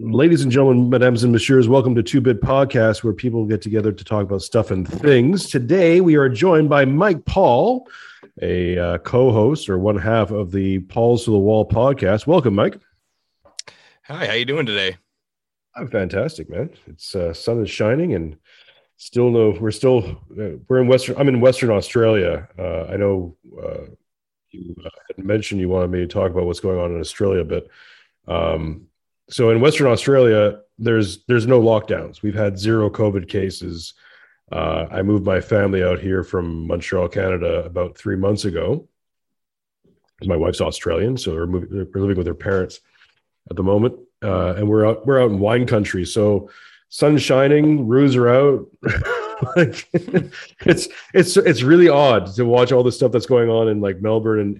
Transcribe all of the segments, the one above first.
Ladies and gentlemen, mesdames and messieurs, welcome to Two Bit Podcast, where people get together to talk about stuff and things. Today, we are joined by Mike Paul, a co-host or one half of the Paul's to the Wall podcast. Welcome, Mike. Hi, how you doing today? I'm fantastic, man. It's sun is shining, and we're in Western. I'm in Western Australia. I know you had mentioned you wanted me to talk about what's going on in Australia, but. So in Western Australia, there's no lockdowns. We've had zero COVID cases. I moved my family out here from Montreal, Canada, about 3 months ago. My wife's Australian, so we're living with her parents at the moment, and we're out in wine country. So sun's shining, roos are out. Like it's really odd to watch all the stuff that's going on in like Melbourne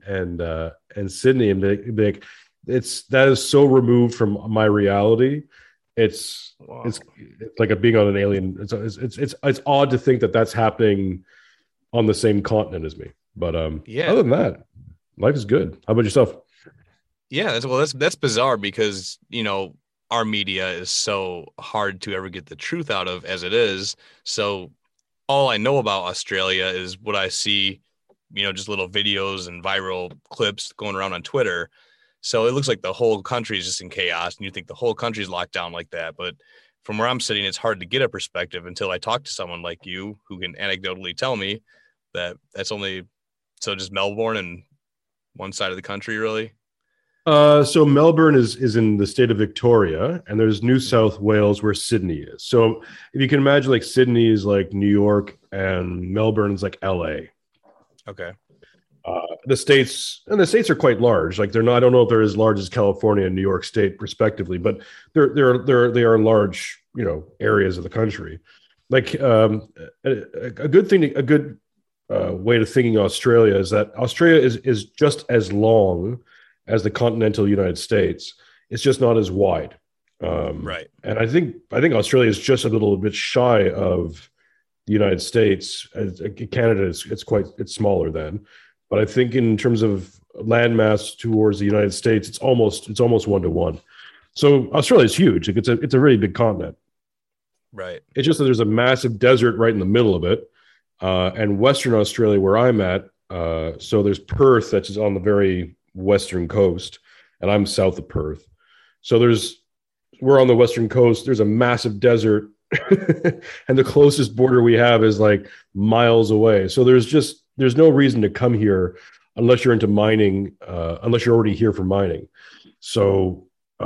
and Sydney, and be like. That is so removed from my reality. It's like being on an alien. It's odd to think that that's happening on the same continent as me. But yeah. Other than that, life is good. How about yourself? Yeah, that's bizarre because our media is so hard to ever get the truth out of as it is. So all I know about Australia is what I see, just little videos and viral clips going around on Twitter. So it looks like the whole country is just in chaos, and you think the whole country is locked down like that. But from where I'm sitting, it's hard to get a perspective until I talk to someone like you who can anecdotally tell me that that's only just Melbourne and one side of the country, really. So Melbourne is in the state of Victoria, and there's New South Wales where Sydney is. So if you can imagine, like Sydney is like New York, and Melbourne is like LA. Okay. The states are quite large. Like they're not. I don't know if they're as large as California and New York State, respectively, but they are large, areas of the country. Like a good way to thinking Australia is that Australia is just as long as the continental United States. It's just not as wide. Right. And I think Australia is just a little bit shy of the United States. Canada it's smaller than. But I think in terms of landmass towards the United States, it's almost 1-to-1. So Australia is huge. Like it's a really big continent. Right. It's just that there's a massive desert right in the middle of it, and Western Australia, where I'm at. So there's Perth, that's just on the very western coast, and I'm south of Perth. So we're on the western coast. There's a massive desert, and the closest border we have is like miles away. So there's no reason to come here unless you're into mining, unless you're already here for mining. So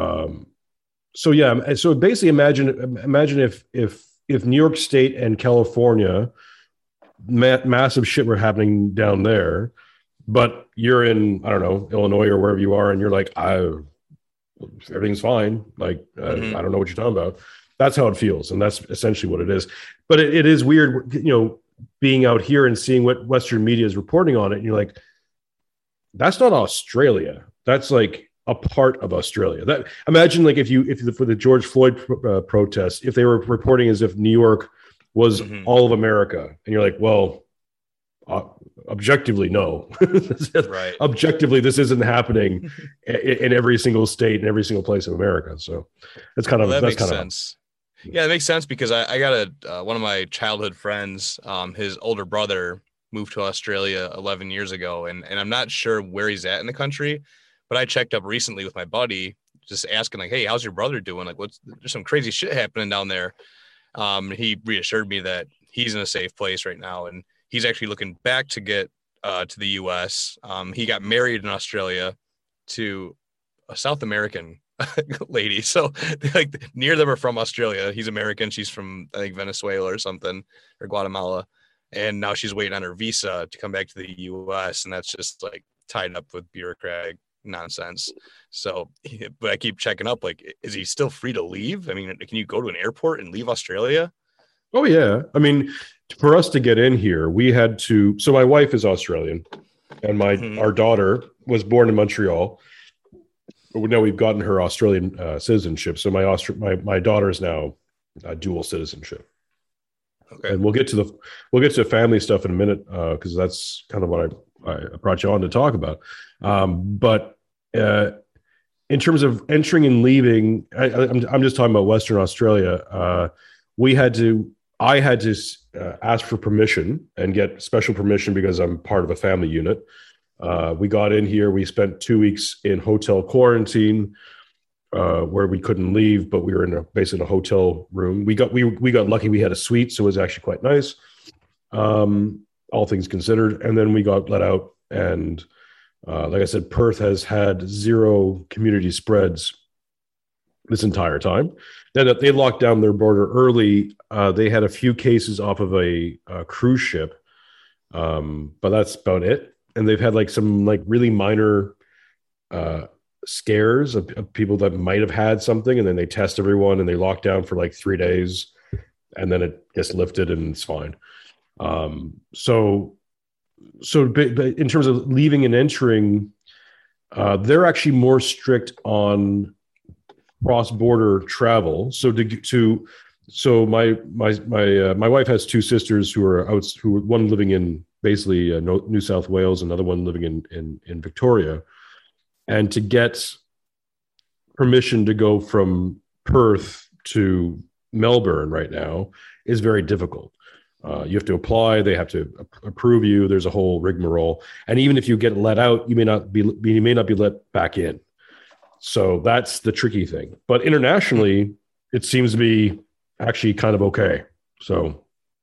yeah. So basically imagine if New York State and California, massive shit were happening down there, but you're in, I don't know, Illinois or wherever you are, and you're like, everything's fine. Like, I don't know what you're talking about. That's how it feels. And that's essentially what it is. But it is weird, being out here and seeing what Western media is reporting on it, and you're like, that's not Australia. That's like a part of Australia. Imagine like if for the George Floyd protests, if they were reporting as if New York was all of America, and you're like, well, objectively, no. Right. Objectively, this isn't happening in every single state and every single place in America. So that's kind of that makes sense. Yeah, it makes sense because I got one of my childhood friends, his older brother moved to Australia 11 years ago, and I'm not sure where he's at in the country, but I checked up recently with my buddy, just asking like, hey, how's your brother doing? Like, there's some crazy shit happening down there. He reassured me that he's in a safe place right now, and he's actually looking back to get to the U.S. He got married in Australia to a South American lady, so like near them are from Australia. He's American, she's from I think Venezuela or something, or Guatemala, and now she's waiting on her visa to come back to the US, and that's just like tied up with bureaucratic nonsense. So but I keep checking up, like, is he still free to leave? I mean, can you go to an airport and leave Australia? Oh yeah, I mean, for us to get in here, we had to. So my wife is Australian, and our daughter was born in Montreal. Now we've gotten her Australian citizenship, so my daughter is now dual citizenship. Okay, and we'll get to the family stuff in a minute because that's kind of what I brought you on to talk about. But in terms of entering and leaving, I'm just talking about Western Australia. We had to, I had to ask for permission and get special permission because I'm part of a family unit. We got in here. We spent 2 weeks in hotel quarantine, where we couldn't leave, but we were in basically in a hotel room. We got lucky. We had a suite, so it was actually quite nice, all things considered. And then we got let out, and like I said, Perth has had zero community spreads this entire time. Then they locked down their border early. They had a few cases off of a cruise ship, but that's about it. And they've had like some like really minor scares of people that might have had something, and then they test everyone and they lock down for like 3 days, and then it gets lifted and it's fine. But in terms of leaving and entering, they're actually more strict on cross-border travel. So my wife has two sisters who are out, who one living in basically New South Wales, another one living in Victoria, and to get permission to go from Perth to Melbourne right now is very difficult. You have to apply; they have to approve you. There's a whole rigmarole, and even if you get let out, you may not be let back in. So that's the tricky thing. But internationally, it seems to be actually kind of okay. So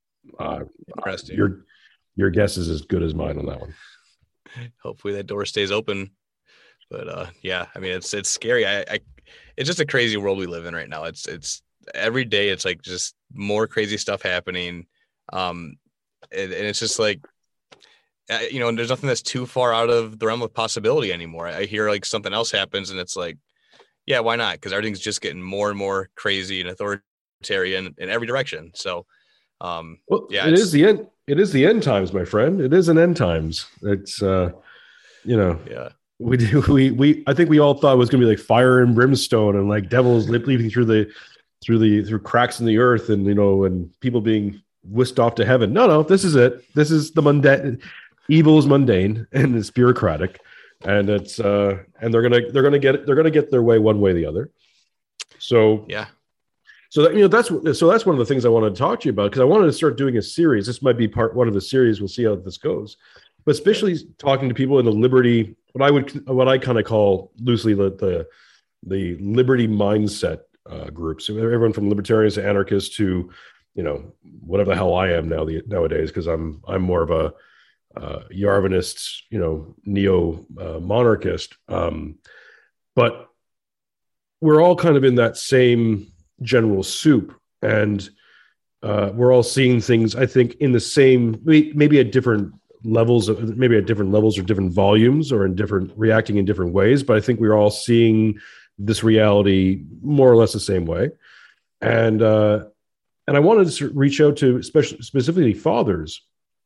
your guess is as good as mine on that one. Hopefully that door stays open. But yeah, I mean, it's scary. It's just a crazy world we live in right now. It's every day. It's like just more crazy stuff happening. And it's just like, and there's nothing that's too far out of the realm of possibility anymore. I hear like something else happens and it's like, yeah, why not? Because everything's just getting more and more crazy and authoritarian in every direction. So, yeah, it is the end. It is the end times, my friend. It is an end times. It's, yeah. I think we all thought it was going to be like fire and brimstone and like devils leaping through cracks in the earth, and and people being whisked off to heaven. No, this is it. This is the mundane. Evil is mundane and it's bureaucratic, and it's and they're gonna get their way one way or the other. So yeah. So that's one of the things I wanted to talk to you about, because I wanted to start doing a series. This might be part one of the series. We'll see how this goes. But especially talking to people in the liberty, what I kind of call loosely the liberty mindset groups. So everyone from libertarians to anarchists to whatever the hell I am nowadays, because I'm more of a Yarvinist, neo monarchist. But we're all kind of in that same general soup, and we're all seeing things, I think, in the same, maybe at different levels or different volumes, or reacting in different ways. But I think we're all seeing this reality more or less the same way. And I wanted to reach out to specifically fathers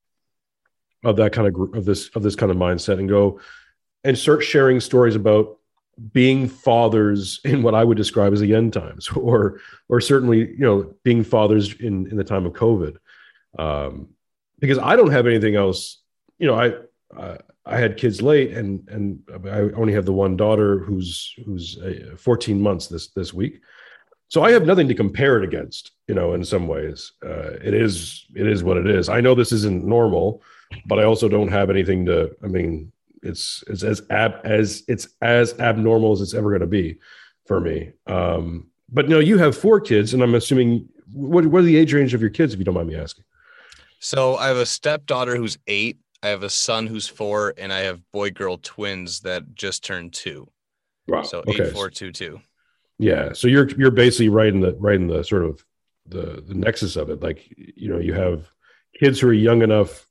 of that kind of this kind of mindset, and go and start sharing stories about being fathers in what I would describe as the end times, or certainly, being fathers in the time of COVID. Because I don't have anything else. I had kids late, and I only have the one daughter who's 14 months this week. So I have nothing to compare it against, in some ways. It is what it is. I know this isn't normal, but I also don't have anything it's as abnormal as it's ever going to be for me. But you have 4 kids, and I'm assuming, what are the age range of your kids, if you don't mind me asking? So I have a stepdaughter who's 8. I have a son who's 4, and I have boy-girl twins that just turned 2. Wow. So okay. 8, 4, 2, 2. Yeah. So you're basically right in the sort of the nexus of it. Like, you have kids who are young enough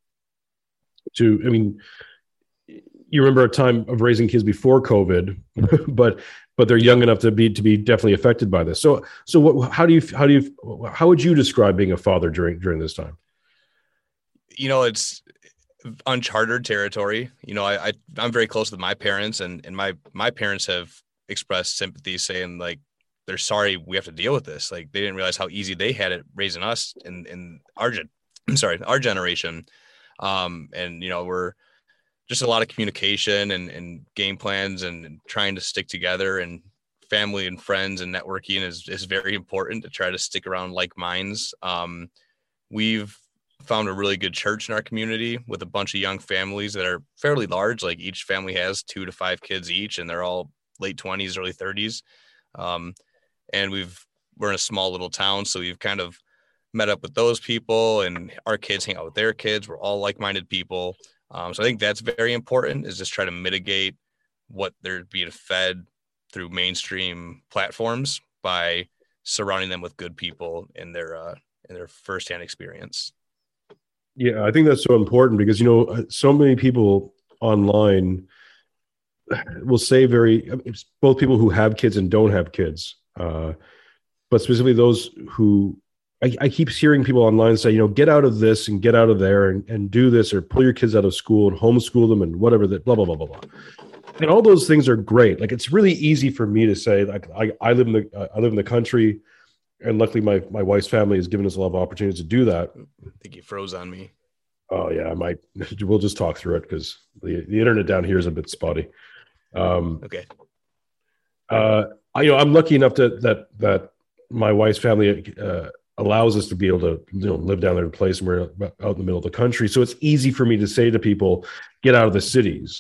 to, you remember a time of raising kids before COVID, but they're young enough to be definitely affected by this. So how would you describe being a father during this time? It's uncharted territory. I'm very close with my parents, and my parents have expressed sympathy, saying like they're sorry we have to deal with this. Like, they didn't realize how easy they had it raising us in our generation. And we're just a lot of communication and game plans and trying to stick together, and family and friends and networking is very important to try to stick around like minds. We've found a really good church in our community with a bunch of young families that are fairly large. Like each family has 2 to 5 kids each, and they're all late 20s, early 30s. Um, and we're in a small little town, so we've kind of met up with those people, and our kids hang out with their kids. We're all like-minded people. So I think that's very important, is just try to mitigate what they're being fed through mainstream platforms by surrounding them with good people in their firsthand experience. Yeah, I think that's so important because, so many people online will say both people who have kids and don't have kids, but specifically those who I keep hearing people online say, get out of this and get out of there and do this, or pull your kids out of school and homeschool them and whatever, that blah, blah, blah, blah, blah. And all those things are great. Like, it's really easy for me to say, like, I live in the country, and luckily my wife's family has given us a lot of opportunities to do that. I think you froze on me. Oh yeah, I might. We'll just talk through it because the internet down here is a bit spotty. Okay. I'm lucky enough that my wife's family allows us to be able to live down there in a place, and we're out in the middle of the country. So it's easy for me to say to people, get out of the cities,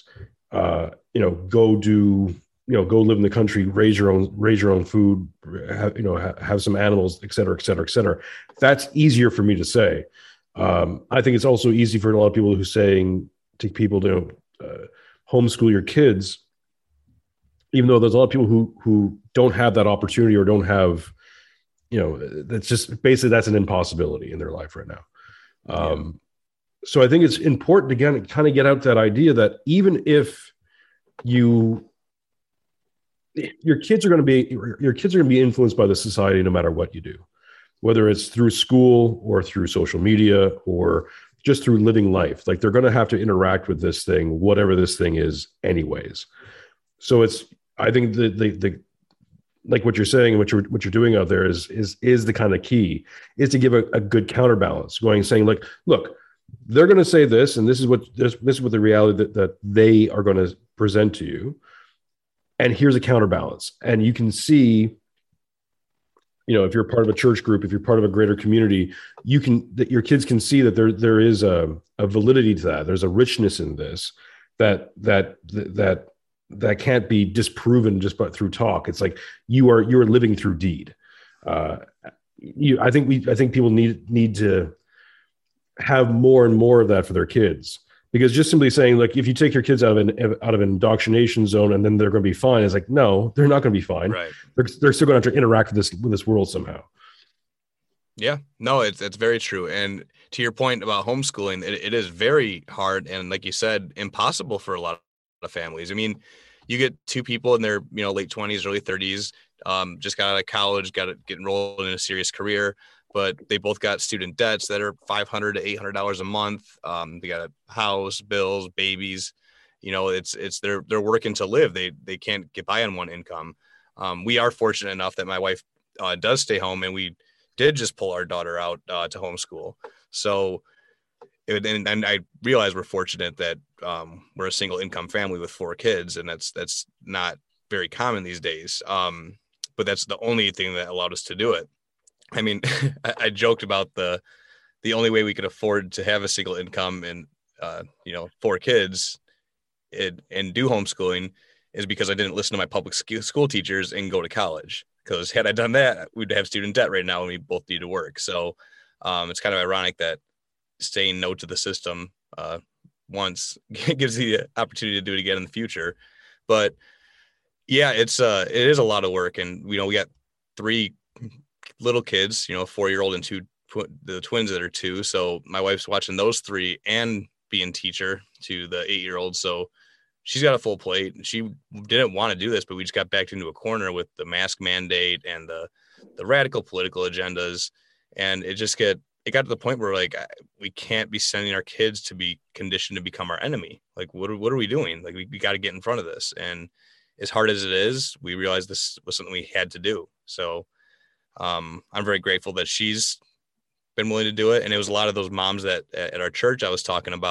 go live in the country, raise your own food, have some animals, et cetera, et cetera, et cetera. That's easier for me to say. I think it's also easy for a lot of people who saying to people to homeschool your kids, even though there's a lot of people who don't have that opportunity or don't have, that's just basically, that's an impossibility in their life right now. So I think it's important, again, to kind of get out that idea that even if your kids are going to be influenced by the society no matter what you do, whether it's through school or through social media or just through living life. Like, they're going to have to interact with this thing, whatever this thing is anyways. So I think the like what you're saying and what you're doing out there is the kind of key, is to give a good counterbalance, saying like, look, they're going to say this, and this is what the reality that they are going to present to you. And here's a counterbalance. And you can see, if you're part of a church group, if you're part of a greater community, that your kids can see that there is a validity to that. There's a richness in this that can't be disproven just through talk. It's like you are living through deed. I think people need to have more and more of that for their kids, because just simply saying, like, if you take your kids out of an indoctrination zone and then they're going to be fine, it's like, no, they're not going to be fine. Right. They're still going to have to interact with this world somehow. Yeah, no, it's very true. And to your point about homeschooling, it is very hard. And like you said, impossible for a lot of families. I mean, you get two people in their, late 20s, early 30s, just got out of college, got to get enrolled in a serious career, but they both got student debts that are $500 to $800 a month. They got a house, bills, babies. They're working to live. They can't get by on one income. We are fortunate enough that my wife does stay home, and we did just pull our daughter out to homeschool. So, and I realize we're fortunate that we're a single income family with 4 kids, and that's not very common these days. But that's the only thing that allowed us to do it. I mean, I joked about the only way we could afford to have a single income and 4 kids and do homeschooling is because I didn't listen to my public school teachers and go to college. Because had I done that, we'd have student debt right now, and we both need to work. So it's kind of ironic that saying no to the system once gives you the opportunity to do it again in the future. But yeah, it is a lot of work, and we got 3 little kids, 4-year-old and 2 the twins that are 2. So my wife's watching those 3 and being teacher to the 8-year-old. So she's got a full plate. She didn't want to do this, but we just got backed into a corner with the mask mandate and the radical political agendas. And it got to the point where, like, we can't be sending our kids to be conditioned to become our enemy. Like, what are we doing? Like, we got to get in front of this. And as hard as it is, we realized this was something we had to do. So I'm very grateful that she's been willing to do it. And it was a lot of those moms that at our church I was talking about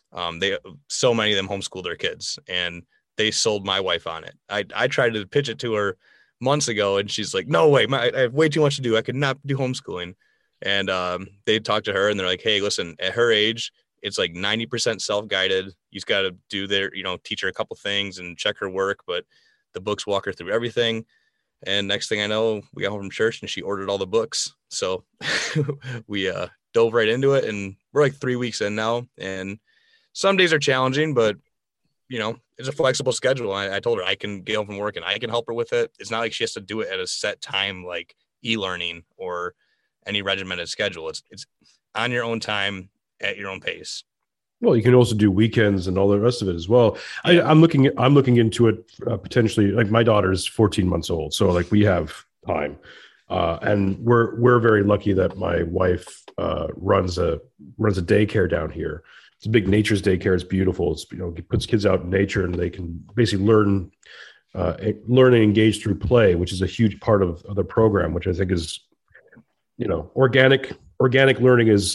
So many of them homeschool their kids, and they sold my wife on it. I tried to pitch it to her months ago, and she's like, "No way, I have way too much to do. I could not do homeschooling." And they talked to her, and they're like, "Hey, listen, at her age, it's like 90% self-guided. You just got to do their, teach her a couple things and check her work, but the books walk her through everything." And next thing I know, we got home from church and she ordered all the books. So we dove right into it, and we're like 3 weeks in now. And some days are challenging, but it's a flexible schedule. I told her I can get home from work and I can help her with it. It's not like she has to do it at a set time, like e-learning or any regimented schedule. It's on your own time at your own pace. Well, you can also do weekends and all the rest of it as well. Yeah. I'm looking into it potentially. Like my daughter's 14 months old, so like we have time, and we're very lucky that my wife runs a daycare down here. It's a big nature's daycare. It's beautiful. It puts kids out in nature, and they can basically learn and engage through play, which is a huge part of the program, which I think is, organic learning is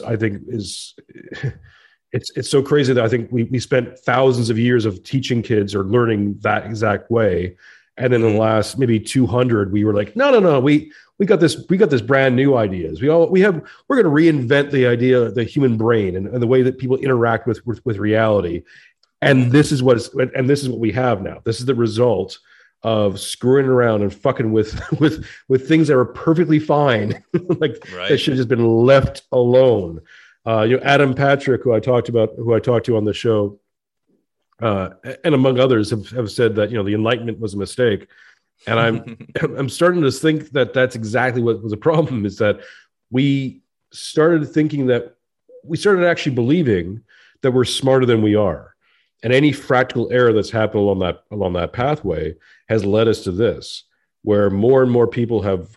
it's so crazy that I think we spent thousands of years of teaching kids or learning that exact way. And then in the last maybe 200, we were like, no, we got this brand new ideas. We're going to reinvent the idea of the human brain and the way that people interact with reality. And this is what we have now. This is the result of screwing around and fucking with things that are perfectly fine. Like right. That should have just been left alone. Adam Patrick, who I talked to on the show, and among others have said that, the Enlightenment was a mistake. And I'm starting to think that that's exactly what was a problem, is that we started actually believing that we're smarter than we are. And any fractal error that's happened along that pathway has led us to this, where more and more people have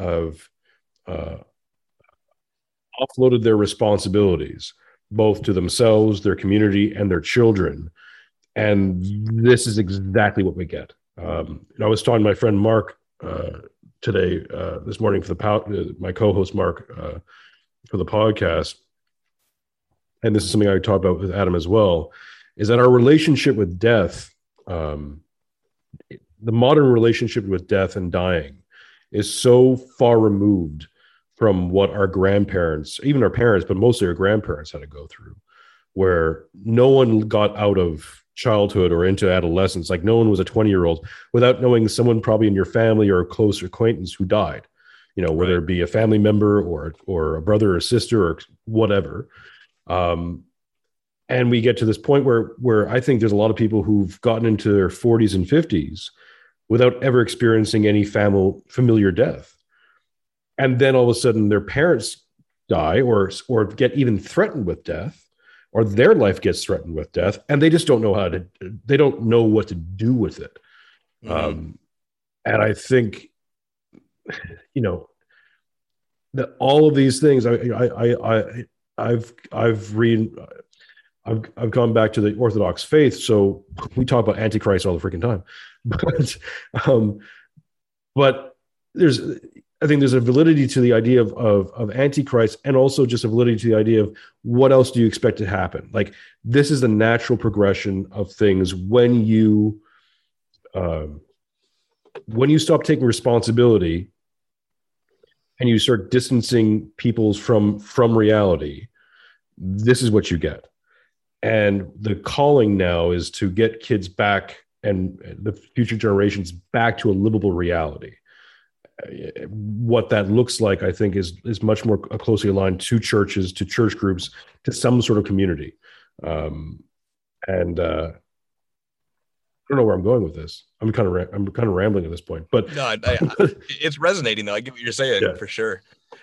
offloaded their responsibilities, both to themselves, their community, and their children. And this is exactly what we get. I was talking to my friend Mark today, this morning, for my co-host Mark for the podcast. And this is something I talked about with Adam as well, is that our relationship with death, the modern relationship with death and dying, is so far removed from what our grandparents, even our parents, but mostly our grandparents, had to go through, where no one got out of childhood or into adolescence. Like no one was a 20-year-old without knowing someone probably in your family or a close acquaintance who died, whether it be a family member or a brother or sister or whatever. And we get to this point where I think there's a lot of people who've gotten into their 40s and 50s without ever experiencing any familiar death. And then all of a sudden their parents die or get even threatened with death, or their life gets threatened with death, and they just don't know they don't know what to do with it. Mm-hmm. And I think, that all of these things, I've gone back to the Orthodox faith, so we talk about Antichrist all the freaking time, but I think there's a validity to the idea of Antichrist, and also just a validity to the idea of what else do you expect to happen? Like, this is the natural progression of things when you stop taking responsibility and you start distancing people from reality. This is what you get. And the calling now is to get kids back, and the future generations back, to a livable reality. What that looks like, I think, is much more closely aligned to churches, to church groups, to some sort of community. And I don't know where I'm going with this. I'm kind of rambling at this point, but no, it's resonating though. I get what you're saying, for sure.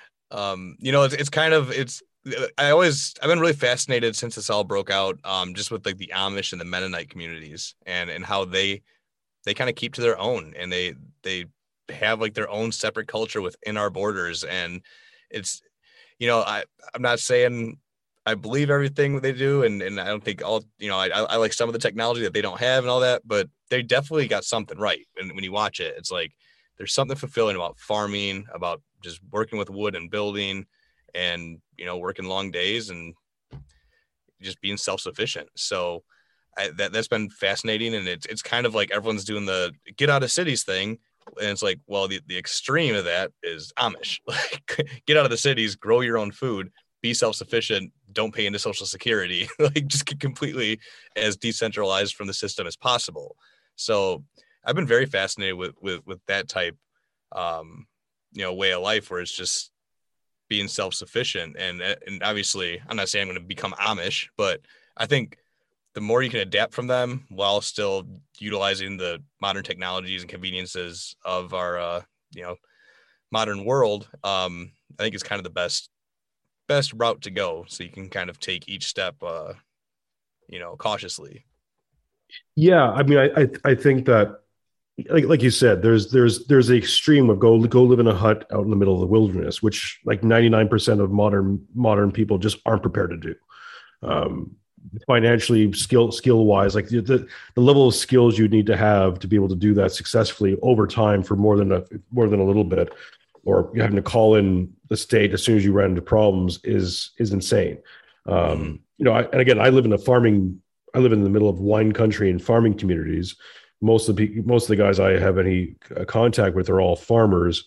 I've been really fascinated since this all broke out, just with like the Amish and the Mennonite communities and how they kind of keep to their own, and they have like their own separate culture within our borders. And it's, I'm not saying I believe everything they do, and I don't think all, I like some of the technology that they don't have and all that, but they definitely got something right. And when you watch it, it's like there's something fulfilling about farming, about just working with wood and building, and working long days. And just being self-sufficient. So that's been fascinating. And it's kind of like everyone's doing the get out of cities thing. And it's like, well, the extreme of that is Amish. Like, get out of the cities, grow your own food, be self-sufficient, don't pay into social security, like just get completely as decentralized from the system as possible. So I've been very fascinated with that type, way of life where it's just being self-sufficient. And obviously I'm not saying I'm going to become Amish, but I think the more you can adapt from them while still utilizing the modern technologies and conveniences of our, modern world, I think it's kind of the best route to go. So you can kind of take each step, cautiously. Yeah, I mean, I think that, like you said, there's the extreme of go live in a hut out in the middle of the wilderness, which like 99% of modern people just aren't prepared to do. Um, Financially, skill wise, like the level of skills you need to have to be able to do that successfully over time for more than a little bit, or having to call in the state as soon as you run into problems is insane. And again, I live in the middle of wine country and farming communities. Most of the guys I have any contact with are all farmers,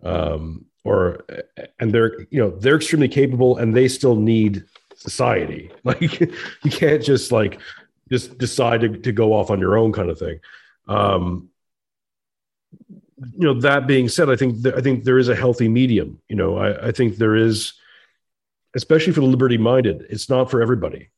and they're extremely capable, and they still need society. Like, you can't just decide to go off on your own kind of thing. That being said, I think there is a healthy medium. I think there is, especially for the liberty minded. It's not for everybody,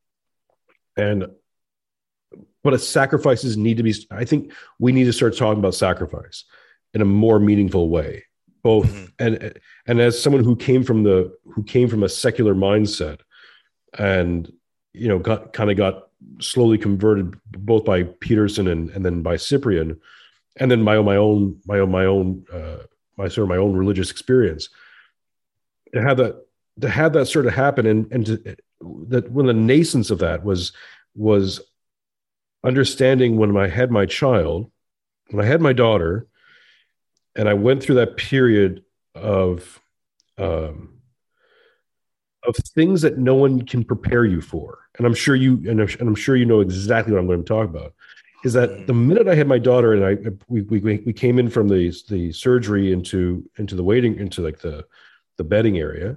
but sacrifices need to be. I think we need to start talking about sacrifice in a more meaningful way. Both, and as someone who came from a secular mindset, and got slowly converted both by Peterson and then by Cyprian, and then my own religious experience, to have that sort of happen, and that when the nascence of that was understanding when I had my child, when I had my daughter, and I went through that period of things that no one can prepare you for. And I'm sure you know exactly what I'm going to talk about. Is that the minute I had my daughter, and we came in from the surgery into the waiting, into like the bedding area,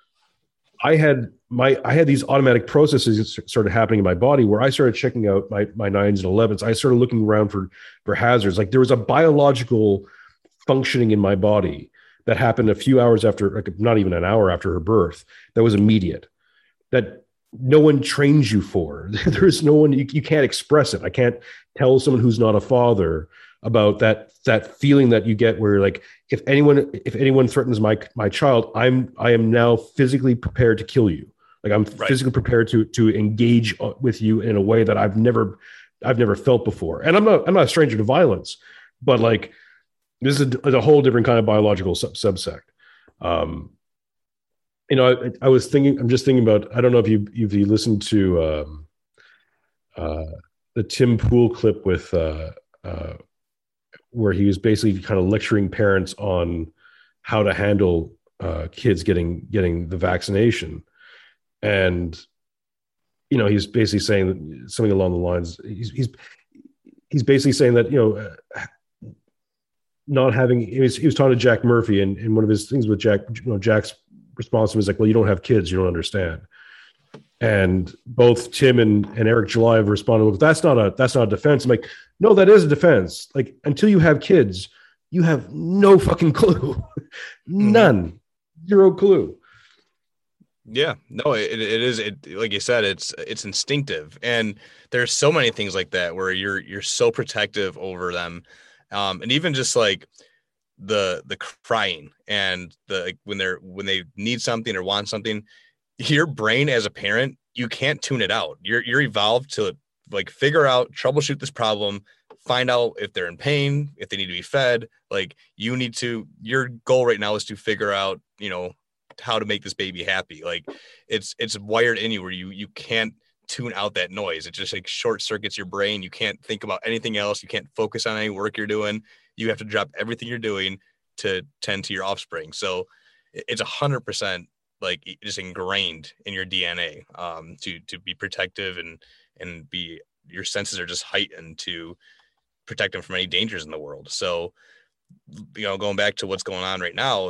I had these automatic processes started happening in my body where I started checking out my 9s and 11s. I started looking around for hazards. Like, there was a biological functioning in my body that happened a few hours after, like not even an hour after her birth, that was immediate, that no one trains you for. There's no one, you can't express it. I can't tell someone who's not a father about that feeling that you get where, like, if anyone threatens my child, I am now physically prepared to kill you. Like, I'm physically prepared to engage with you in a way that I've never felt before. And I'm not a stranger to violence, but like, this is a whole different kind of biological subsect. I'm just thinking about, I don't know if you listened to the Tim Pool clip with where he was basically kind of lecturing parents on how to handle kids getting the vaccination. And, he's basically saying something along the lines, he's basically saying that, not having, he was talking to Jack Murphy, and one of his things with Jack, Jack's response was like, well, you don't have kids, you don't understand. And both Tim and Eric July have responded, well, that's not a defense. I'm like, no, that is a defense. Like, until you have kids, you have no fucking clue. None. Zero clue. Yeah, no, it is. Like you said, it's instinctive. And there's so many things like that where you're so protective over them. And even just like the crying and when they need something or want something, your brain as a parent, you can't tune it out. You're evolved to like figure out, troubleshoot this problem, find out if they're in pain, if they need to be fed. Like, your goal right now is to figure out, how to make this baby happy. Like, it's wired in you where you can't tune out that noise. It just like short circuits your brain. You can't think about anything else. You can't focus on any work you're doing. You have to drop everything you're doing to tend to your offspring. So it's 100% like just ingrained in your DNA, to be protective, and be, your senses are just heightened to protect them from any dangers in the world. So, going back to what's going on right now,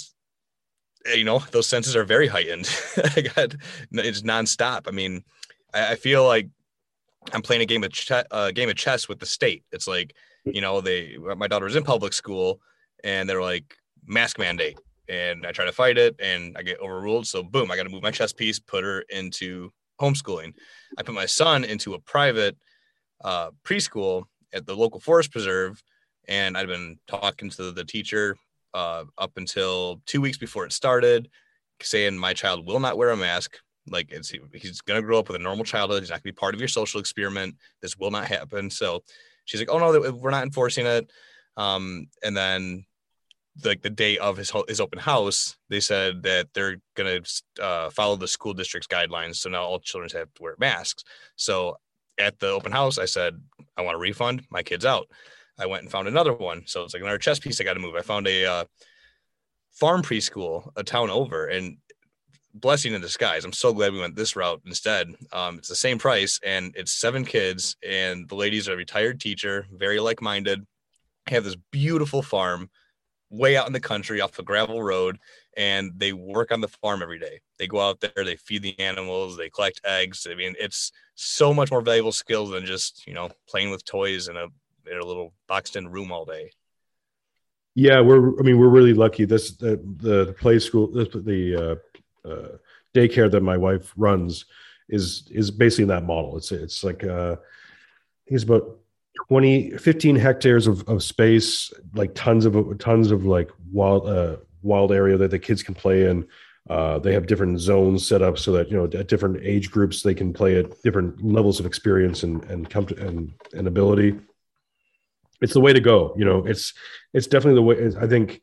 those senses are very heightened. It's nonstop. I mean, I feel like I'm playing a game of chess with the state. It's like, my daughter was in public school, and they're like, mask mandate, and I try to fight it, and I get overruled. So boom, I got to move my chess piece, put her into homeschooling. I put my son into a private preschool at the local forest preserve, and I'd been talking to the teacher up until 2 weeks before it started, saying my child will not wear a mask. Like, he's going to grow up with a normal childhood. He's not going to be part of your social experiment. This will not happen. So she's like, oh no, we're not enforcing it. And then like the day of his open house, they said that they're going to follow the school district's guidelines. So now all children have to wear masks. So at the open house, I said, I want a refund. My kid's out. I went and found another one. So it's like another chess piece I got to move. I found a farm preschool a town over, and blessing in disguise. I'm so glad we went this route instead. It's the same price, and it's 7 kids, and the lady's a retired teacher, very like-minded, have this beautiful farm way out in the country off a gravel road, and they work on the farm every day. They go out there, they feed the animals, they collect eggs. I mean, it's so much more valuable skills than just, playing with toys in a little boxed in room all day. Yeah, we're really lucky. The play school, the daycare that my wife runs is basically that model. It's like it's about 15 hectares of space, like tons of like wild area that the kids can play in. They have different zones set up so that, at different age groups they can play at different levels of experience and comfort and ability. It's the way to go. It's definitely the way. I think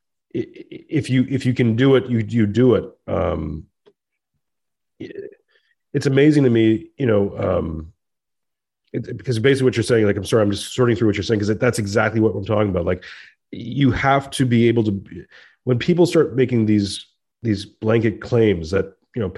if you can do it, you do it. It's amazing to me, because basically what you're saying, like, I'm sorry, I'm just sorting through what you're saying, because that's exactly what I'm talking about. Like, you have to be able to, when people start making these blanket claims that,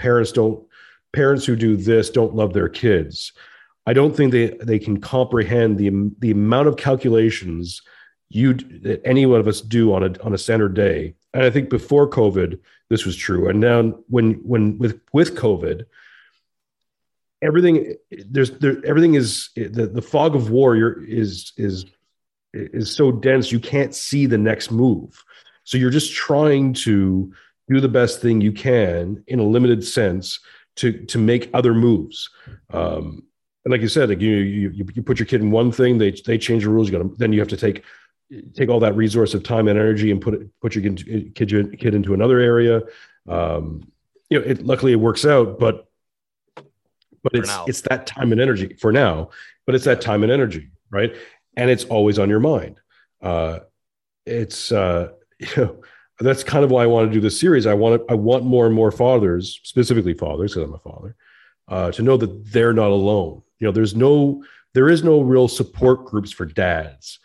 parents who do this don't love their kids. I don't think they can comprehend the amount of calculations that any one of us do on a standard day. And I think before COVID, this was true. And now when with COVID, everything is the fog of war is so dense, you can't see the next move. So you're just trying to do the best thing you can in a limited sense to make other moves. And like you said, like you put your kid in one thing, they change the rules. Then you have to take all that resource of time and energy and put your kid into another area. Luckily it works out, but it's that time and energy for now. But it's that time and energy, right? And it's always on your mind. That's kind of why I want to do this series. I want more and more fathers, specifically fathers, because I'm a father, to know that they're not alone. There is no real support groups for dads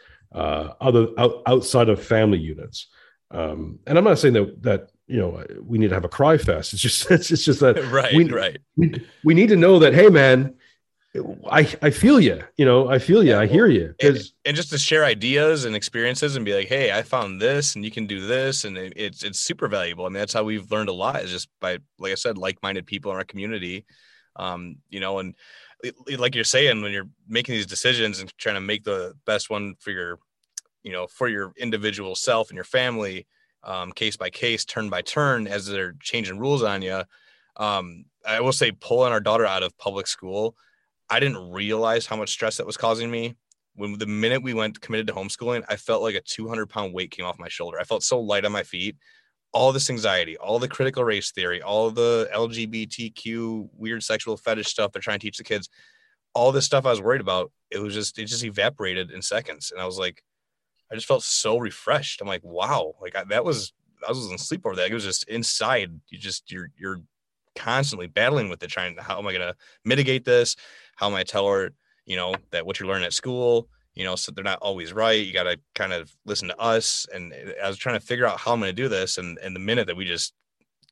outside of family units. And I'm not saying that we need to have a cry fest. It's just that right. We need to know that, hey man, I feel you. I feel you. I hear you. And just to share ideas and experiences and be like, hey, I found this, and you can do this, and it's super valuable. I mean, that's how we've learned a lot, is just by, like I said, like-minded people in our community. And like you're saying, when you're making these decisions and trying to make the best one for your individual self and your family, case by case, turn by turn, as they're changing rules on you. I will say, pulling our daughter out of public school, I didn't realize how much stress that was causing me. When the minute we committed to homeschooling, I felt like a 200-pound weight came off my shoulder. I felt so light on my feet. All this anxiety, all the critical race theory, all the LGBTQ weird sexual fetish stuff they're trying to teach the kids, all this stuff I was worried about, it just evaporated in seconds. And I was like, I just felt so refreshed. I'm like, wow, like I was losing sleep over that. It was just inside. You're constantly battling with it, how am I going to mitigate this? How am I tell her, that what you're learning at school, so they're not always right. You got to kind of listen to us. And I was trying to figure out how I'm going to do this. And the minute that we just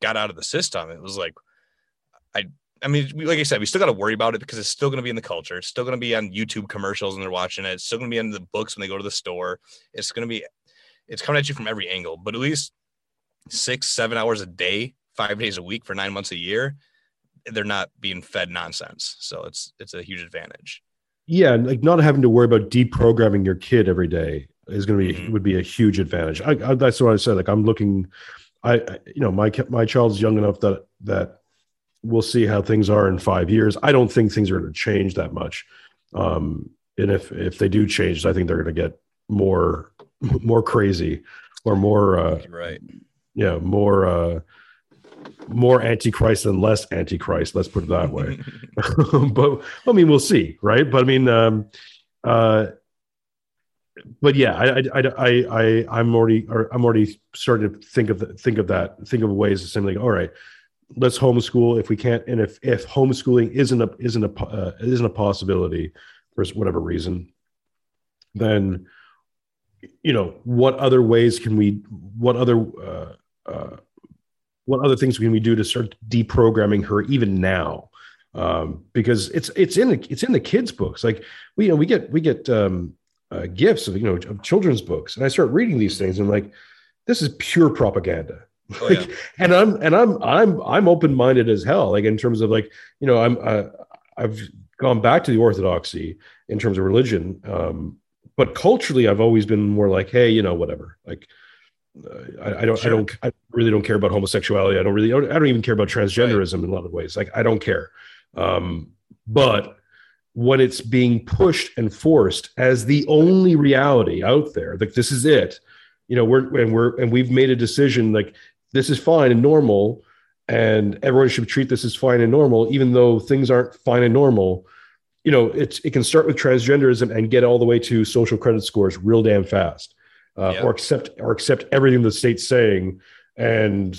got out of the system. It was like, I mean, like I said, we still got to worry about it because it's still going to be in the culture. It's still going to be on YouTube commercials when they're watching it. It's still going to be in the books when they go to the store. It's coming at you from every angle, but at least 6-7 hours a day, 5 days a week for 9 months a year, they're not being fed nonsense. So it's a huge advantage. Yeah, and like not having to worry about deprogramming your kid every day is going to be would be a huge advantage. That's what I said. Like I'm looking, my child's young enough that we'll see how things are in 5 years. I don't think things are going to change that much. And if they do change, I think they're going to get more crazy or more, right. Yeah, more antichrist than less antichrist. Let's put it that way. But I mean, we'll see, right? But I mean, but yeah, I'm already starting to think of ways of saying like, all right, let's homeschool if we can't, and if homeschooling isn't a possibility for whatever reason, then what other things can we do to start deprogramming her even now? Because it's in the kids' books. Like we get gifts of children's books, and I start reading these things, and like this is pure propaganda. Oh, yeah. And I'm open-minded as hell. Like in terms of like I've gone back to the orthodoxy in terms of religion, but culturally I've always been more like, hey, whatever. Like I really don't care about homosexuality. I don't even care about transgenderism in a lot of ways. Like I don't care. But when it's being pushed and forced as the only reality out there, like this is it, we've made a decision like this is fine and normal, and everyone should treat this as fine and normal, even though things aren't fine and normal. It can start with transgenderism and get all the way to social credit scores real damn fast. Or accept everything the state's saying, and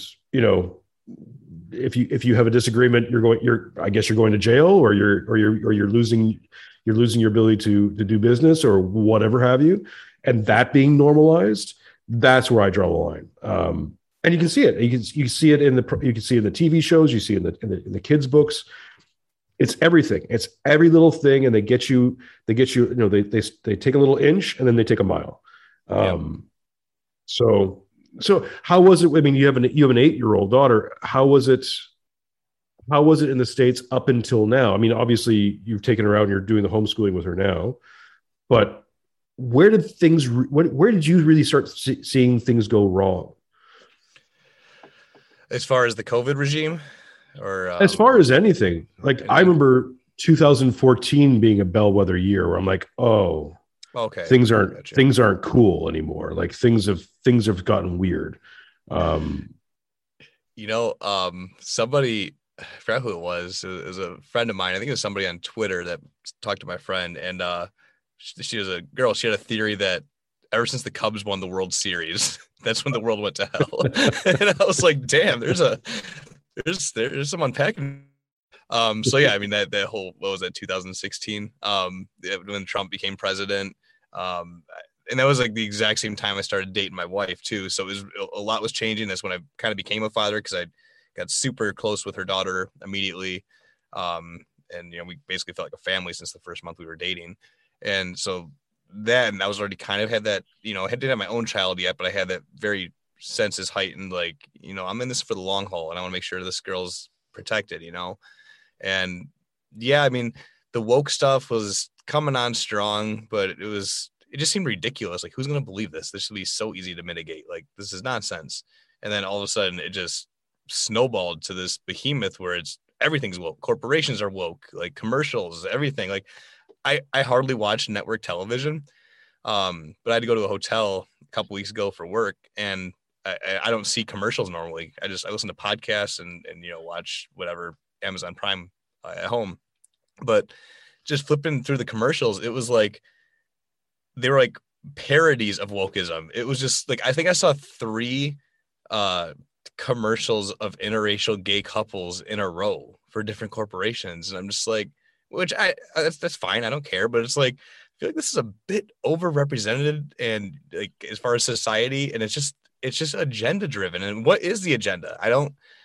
if you have a disagreement, I guess you're going to jail, or you're losing your ability to do business or whatever have you, and that being normalized, that's where I draw the line. And you can see it. You see it in the TV shows. You see it in the kids' books. It's everything. It's every little thing, and they get you. They take a little inch and then they take a mile. So how was it? I mean, you have an 8-year-old daughter. How was it in the States up until now? I mean, obviously you've taken her out and you're doing the homeschooling with her now, but where did you really start seeing things go wrong? As far as the COVID regime, or as far as anything, like I remember 2014 being a bellwether year where I'm like, oh, okay, things aren't cool anymore. Like things have gotten weird. Somebody, I forgot who it was. It was a friend of mine. I think it was somebody on Twitter that talked to my friend, and she was a girl. She had a theory that ever since the Cubs won the World Series, that's when the world went to hell. And I was like, damn, there's some unpacking. So yeah, I mean that whole, what was that, 2016, when Trump became president, and that was like the exact same time I started dating my wife too. So a lot was changing. That's when I kind of became a father, because I got super close with her daughter immediately, and we basically felt like a family since the first month we were dating. And so then I was already kind of had that, I didn't have my own child yet, but I had that very senses heightened, like, I'm in this for the long haul, and I want to make sure this girl's protected, And yeah, I mean, the woke stuff was coming on strong, but it just seemed ridiculous. Like, who's going to believe this? This should be so easy to mitigate. Like, this is nonsense. And then all of a sudden it just snowballed to this behemoth where everything's woke. Corporations are woke, like commercials, everything. Like I hardly watch network television. But I had to go to a hotel a couple weeks ago for work, and I don't see commercials normally. I listen to podcasts and watch whatever Amazon Prime at home. But just flipping through the commercials, it was like they were like parodies of wokeism. It was just like, I think I saw 3 commercials of interracial gay couples in a row for different corporations, and I'm just like, which that's fine, I don't care, but it's like, I feel like this is a bit overrepresented, and like as far as society, and it's just agenda driven. And what is the agenda? I don't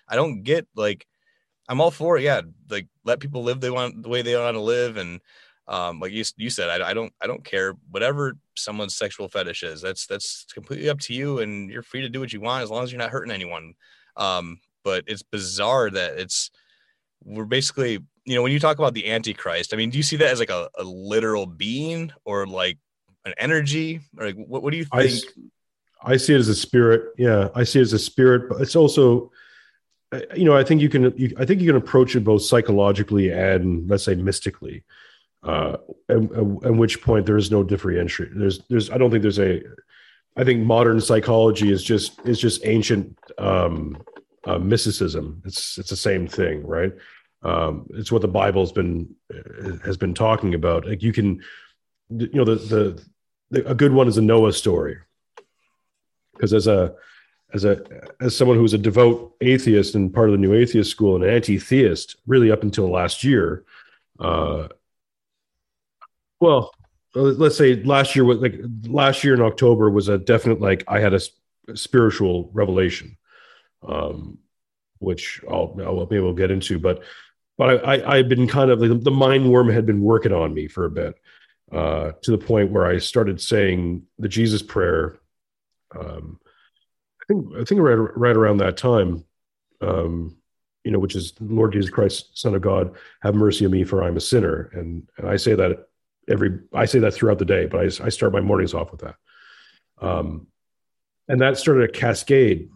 I don't get like, I'm all for it. Yeah. Like let people live the way they want to live. And like you said, I don't care whatever someone's sexual fetish is. That's completely up to you, and you're free to do what you want as long as you're not hurting anyone. But it's bizarre that we're basically, when you talk about the Antichrist, I mean, do you see that as like a literal being or like an energy, or like what do you think? I see it as a spirit. Yeah, I see it as a spirit, but it's also, I think you can approach it both psychologically and, let's say, mystically. At which point there is no differentiation. I don't think there's I think modern psychology is just ancient mysticism. It's the same thing, right? It's what the Bible has been talking about. Like you can, a good one is a Noah story, because as someone who's a devout atheist and part of the New Atheist school and an anti-theist, really up until last year, well, let's say last year in October was a definite, like, I had a spiritual revelation, which maybe we'll get into, but I've been kind of like, the mind worm had been working on me for a bit, to the point where I started saying the Jesus prayer. I think right around that time, which is, Lord Jesus Christ, Son of God, have mercy on me, for I'm a sinner. And I say that throughout the day, but I start my mornings off with that. And that started a cascade,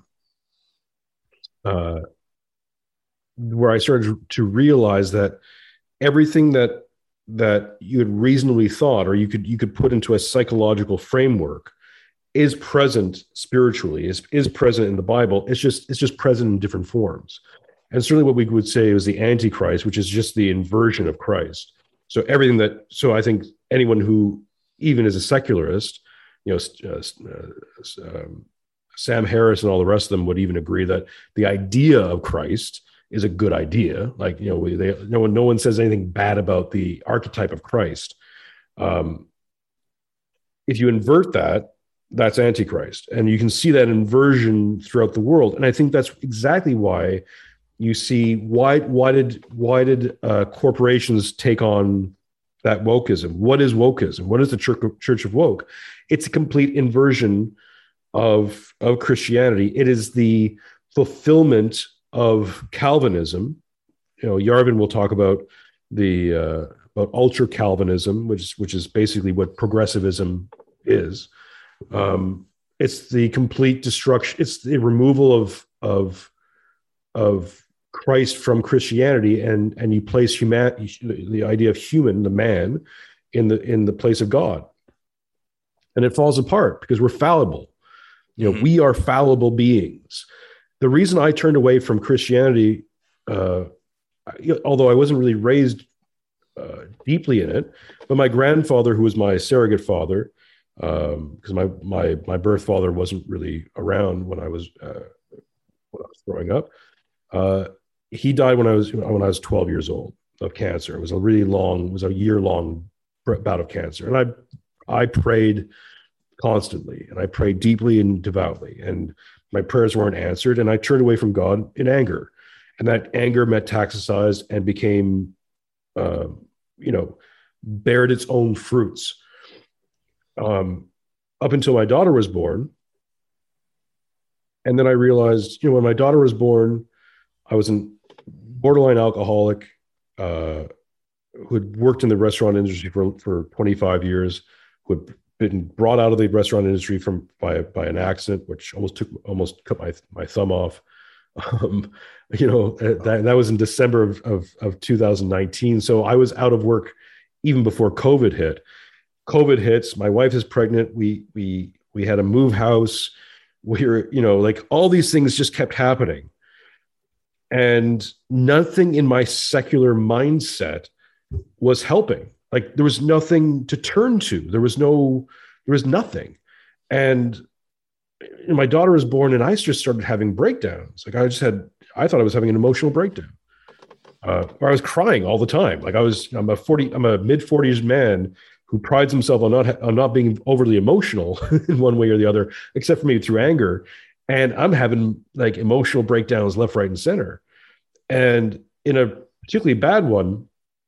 where I started to realize that everything that you had reasonably thought, or you could put into a psychological framework, is present spiritually, is present in the Bible. It's just present in different forms. And certainly what we would say is the Antichrist, which is just the inversion of Christ. So I think anyone who even is a secularist, Sam Harris and all the rest of them would even agree that the idea of Christ is a good idea. Like, no one says anything bad about the archetype of Christ. If you invert that, that's Antichrist. And you can see that inversion throughout the world. And I think that's exactly why you see why did corporations take on that wokeism? What is wokeism? What is the Church of Woke? It's a complete inversion of Christianity. It is the fulfillment of Calvinism. Yarvin will talk about about ultra Calvinism, which is basically what progressivism is. It's the complete destruction. It's the removal of Christ from Christianity, and you place the idea of human, the man, in the place of God, and it falls apart because we're fallible. We are fallible beings. The reason I turned away from Christianity, although I wasn't really raised deeply in it, but my grandfather, who was my surrogate father, because my birth father wasn't really around when I was growing up. He died when I was 12 years old of cancer. It was a year-long bout of cancer, and I prayed constantly, and I prayed deeply and devoutly, and my prayers weren't answered, and I turned away from God in anger, and that anger metastasized and became, bared its own fruits. Up until my daughter was born. And then I realized, when my daughter was born, I was a borderline alcoholic, who had worked in the restaurant industry for 25 years, who had been brought out of the restaurant industry by an accident, which almost cut my thumb off. That was in December of 2019. So I was out of work even before COVID hit. COVID hits. My wife is pregnant. We had to move house. We're, like, all these things just kept happening, and nothing in my secular mindset was helping. Like, there was nothing to turn to. There was nothing. And my daughter was born, and I just started having breakdowns. Like, I thought I was having an emotional breakdown. Where I was crying all the time. Like, I'm a mid-40s man who prides himself on not being overly emotional in one way or the other, except for maybe through anger. and I'm having like emotional breakdowns left, right, and center. And in a particularly bad one,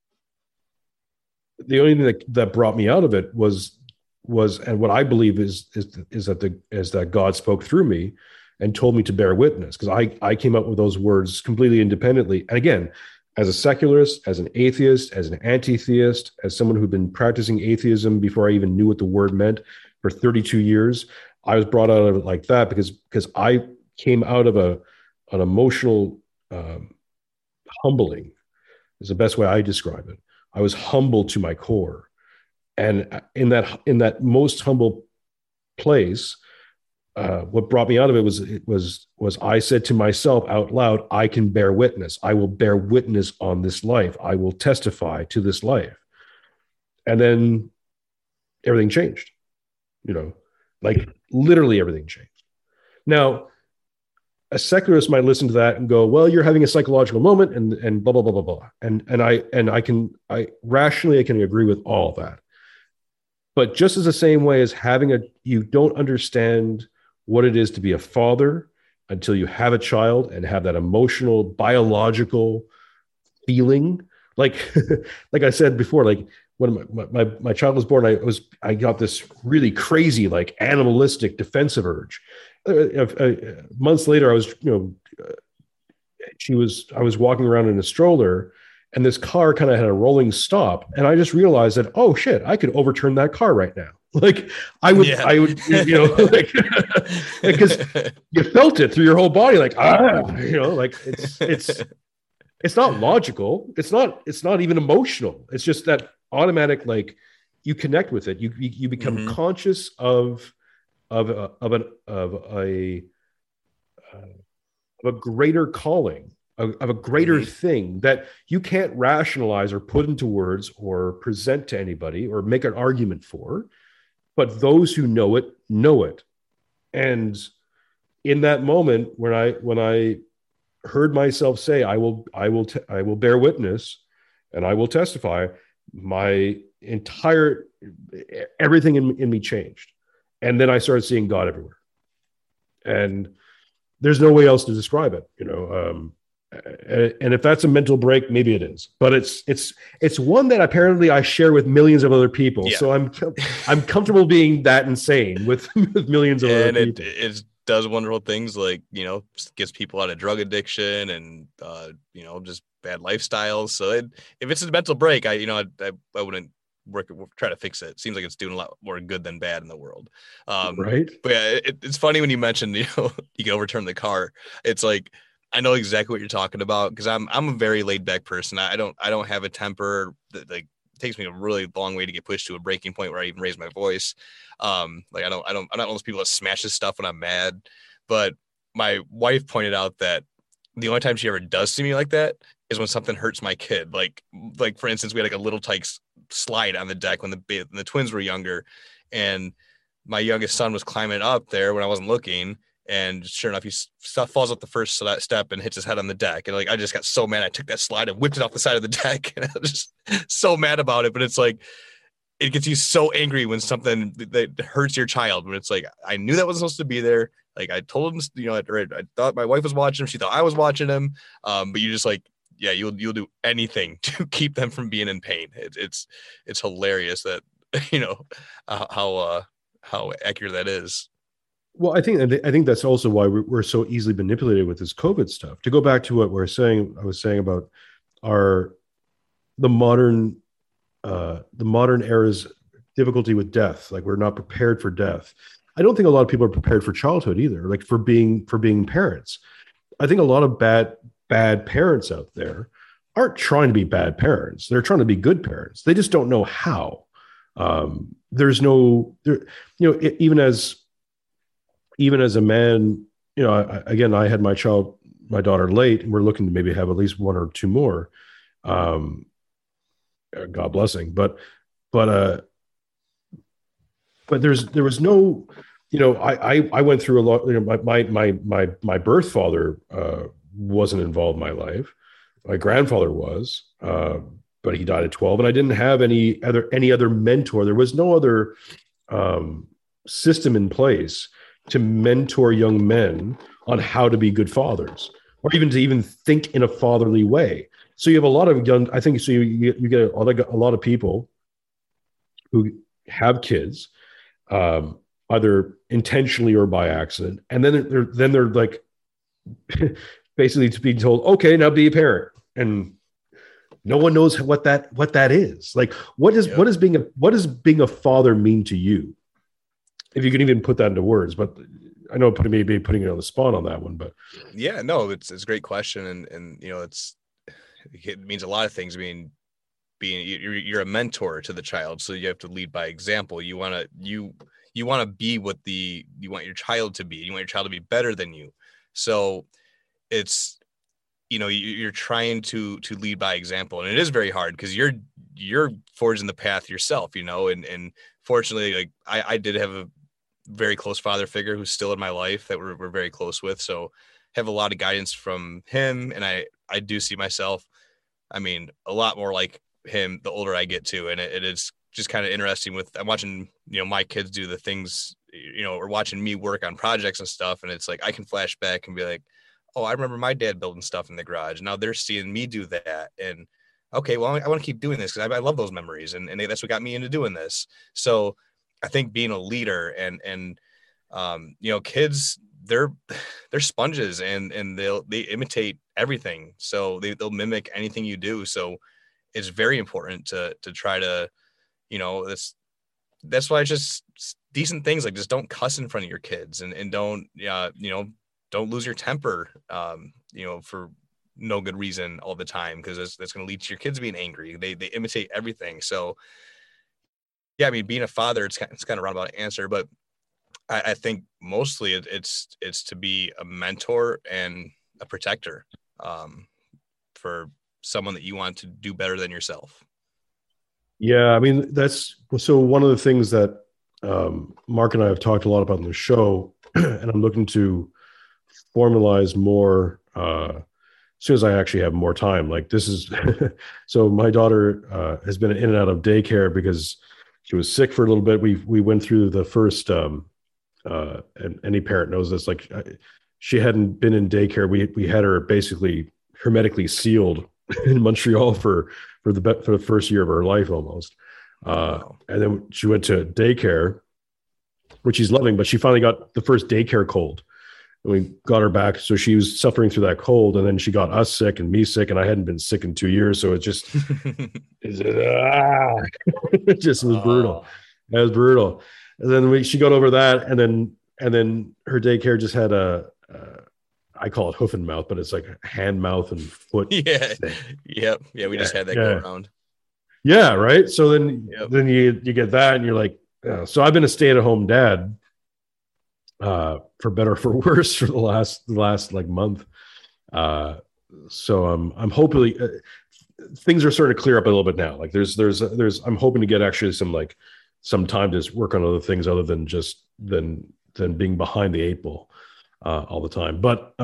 the only thing that brought me out of it was and what I believe is that God spoke through me and told me to bear witness, because I came up with those words completely independently. And again, as a secularist, as an atheist, as an anti-theist, as someone who'd been practicing atheism before I even knew what the word meant for 32 years, I was brought out of it like that because I came out of an emotional humbling is the best way I describe it. I was humble to my core. And in that most humble place, what brought me out of it was I said to myself out loud, I can bear witness. I will bear witness on this life. I will testify to this life. And then everything changed, like literally everything changed. Now, a secularist might listen to that and go, well, you're having a psychological moment and blah, blah, blah, blah, blah. And I rationally can agree with all of that. But just as the same way as you don't understand what it is to be a father until you have a child and have that emotional, biological feeling. Like, like I said before, like when my child was born, I got this really crazy, like animalistic defensive urge. Months later, I was walking around in a stroller, and this car kind of had a rolling stop. And I just realized that, oh shit, I could overturn that car right now. Like I would, like, because you felt it through your whole body. Like, like it's not logical. It's not even emotional. It's just that automatic, like you connect with it. You become conscious of a greater calling, of a greater thing that you can't rationalize or put into words or present to anybody or make an argument for, but those who know it. And in that moment, when I heard myself say, I will bear witness and I will testify, my entire, everything in me changed. And then I started seeing God everywhere. And there's no way else to describe it, and if that's a mental break, maybe it is, but it's one that apparently I share with millions of other people. Yeah. So I'm comfortable being that insane with millions of other people. It does wonderful things, like, gets people out of drug addiction and, just bad lifestyles. So if it's a mental break, I wouldn't try to fix it. Seems like it's doing a lot more good than bad in the world. Right. But yeah, it's funny when you mentioned, you can overturn the car. It's like, I know exactly what you're talking about, because I'm a very laid back person. I don't have a temper that, like, it takes me a really long way to get pushed to a breaking point where I even raise my voice. I'm not one of those people that smashes stuff when I'm mad. But my wife pointed out that the only time she ever does see me like that is when something hurts my kid. Like for instance, we had like a little Tykes slide on the deck when the twins were younger, and my youngest son was climbing up there when I wasn't looking. And sure enough, he falls up the first step and hits his head on the deck. And like, I just got so mad. I took that slide and whipped it off the side of the deck. And I was just so mad about it. But it's like, it gets you so angry when something that hurts your child. When it's like, I knew that wasn't supposed to be there. Like, I told him, I thought my wife was watching him. She thought I was watching him. But you just like, yeah, you'll do anything to keep them from being in pain. It's hilarious that, how accurate that is. Well, I think that's also why we're so easily manipulated with this COVID stuff. To go back to what I was saying about the modern era's difficulty with death. Like, we're not prepared for death. I don't think a lot of people are prepared for childhood either. Like for being parents. I think a lot of bad parents out there aren't trying to be bad parents. They're trying to be good parents. They just don't know how. Even as a man, I had my daughter late, and we're looking to maybe have at least one or two more. God blessing, but there was no, I went through a lot. My birth father wasn't involved in my life. My grandfather was, but he died at 12, and I didn't have any other mentor. There was no other system in place to mentor young men on how to be good fathers, or even to even think in a fatherly way. So you have a lot of young, I think, so you get a lot of people who have kids, either intentionally or by accident, and then they're like basically to be told, okay, now be a parent, and no one knows what that is. Like, what is being a father mean to you? If you can even put that into words, but I know maybe putting it on the spot on that one, but yeah, no, it's a great question, and you know, it means a lot of things. I mean, you're a mentor to the child, so you have to lead by example. You want to be what you want your child to be. You want your child to be better than you. So it's, you know, you're trying to lead by example, and it is very hard because you're forging the path yourself, you know, and fortunately, like I did have a very close father figure who's still in my life that we're very close with. So have a lot of guidance from him. And I do see myself, I mean, a lot more like him the older I get to. And it is just kind of interesting I'm watching, you know, my kids do the things, you know, or watching me work on projects and stuff. And it's like, I can flash back and be like, oh, I remember my dad building stuff in the garage. Now they're seeing me do that. And okay, well, I want to keep doing this because I love those memories. And that's what got me into doing this. So I think being a leader and you know, kids, they're sponges and they imitate everything. So they'll mimic anything you do. So it's very important to try to, you know, that's why it's just decent things like just don't cuss in front of your kids and don't, you know, don't lose your temper, you know, for no good reason all the time, because that's going to lead to your kids being angry. They imitate everything. So yeah, I mean, being a father, it's kind of a roundabout answer, but I think mostly it's to be a mentor and a protector for someone that you want to do better than yourself. yeah, I mean, that's so one of the things that Mark and I have talked a lot about in the show, and I'm looking to formalize more as soon as I actually have more time. Like this is, so my daughter has been in and out of daycare because she was sick for a little bit. We went through the first, and any parent knows this, like she hadn't been in daycare. We had her basically hermetically sealed in Montreal for the first year of her life almost. Wow. And then she went to daycare, which she's loving, but she finally got the first daycare cold. And we got her back. So she was suffering through that cold. And then she got us sick and me sick. And I hadn't been sick in 2 years. So it just, it just was brutal. It was brutal. And then she got over that. And then her daycare just had I call it hoof and mouth, but it's like hand, mouth, and foot. Yeah. Yep. Yeah. We just had that go around. Yeah. Right. So then you get that and you're like, so I've been a stay-at-home dad for better or for worse for the last like month. So I'm hopefully things are starting to clear up a little bit now. Like there's I'm hoping to get actually some time to work on other things other than just than being behind the eight ball all the time. But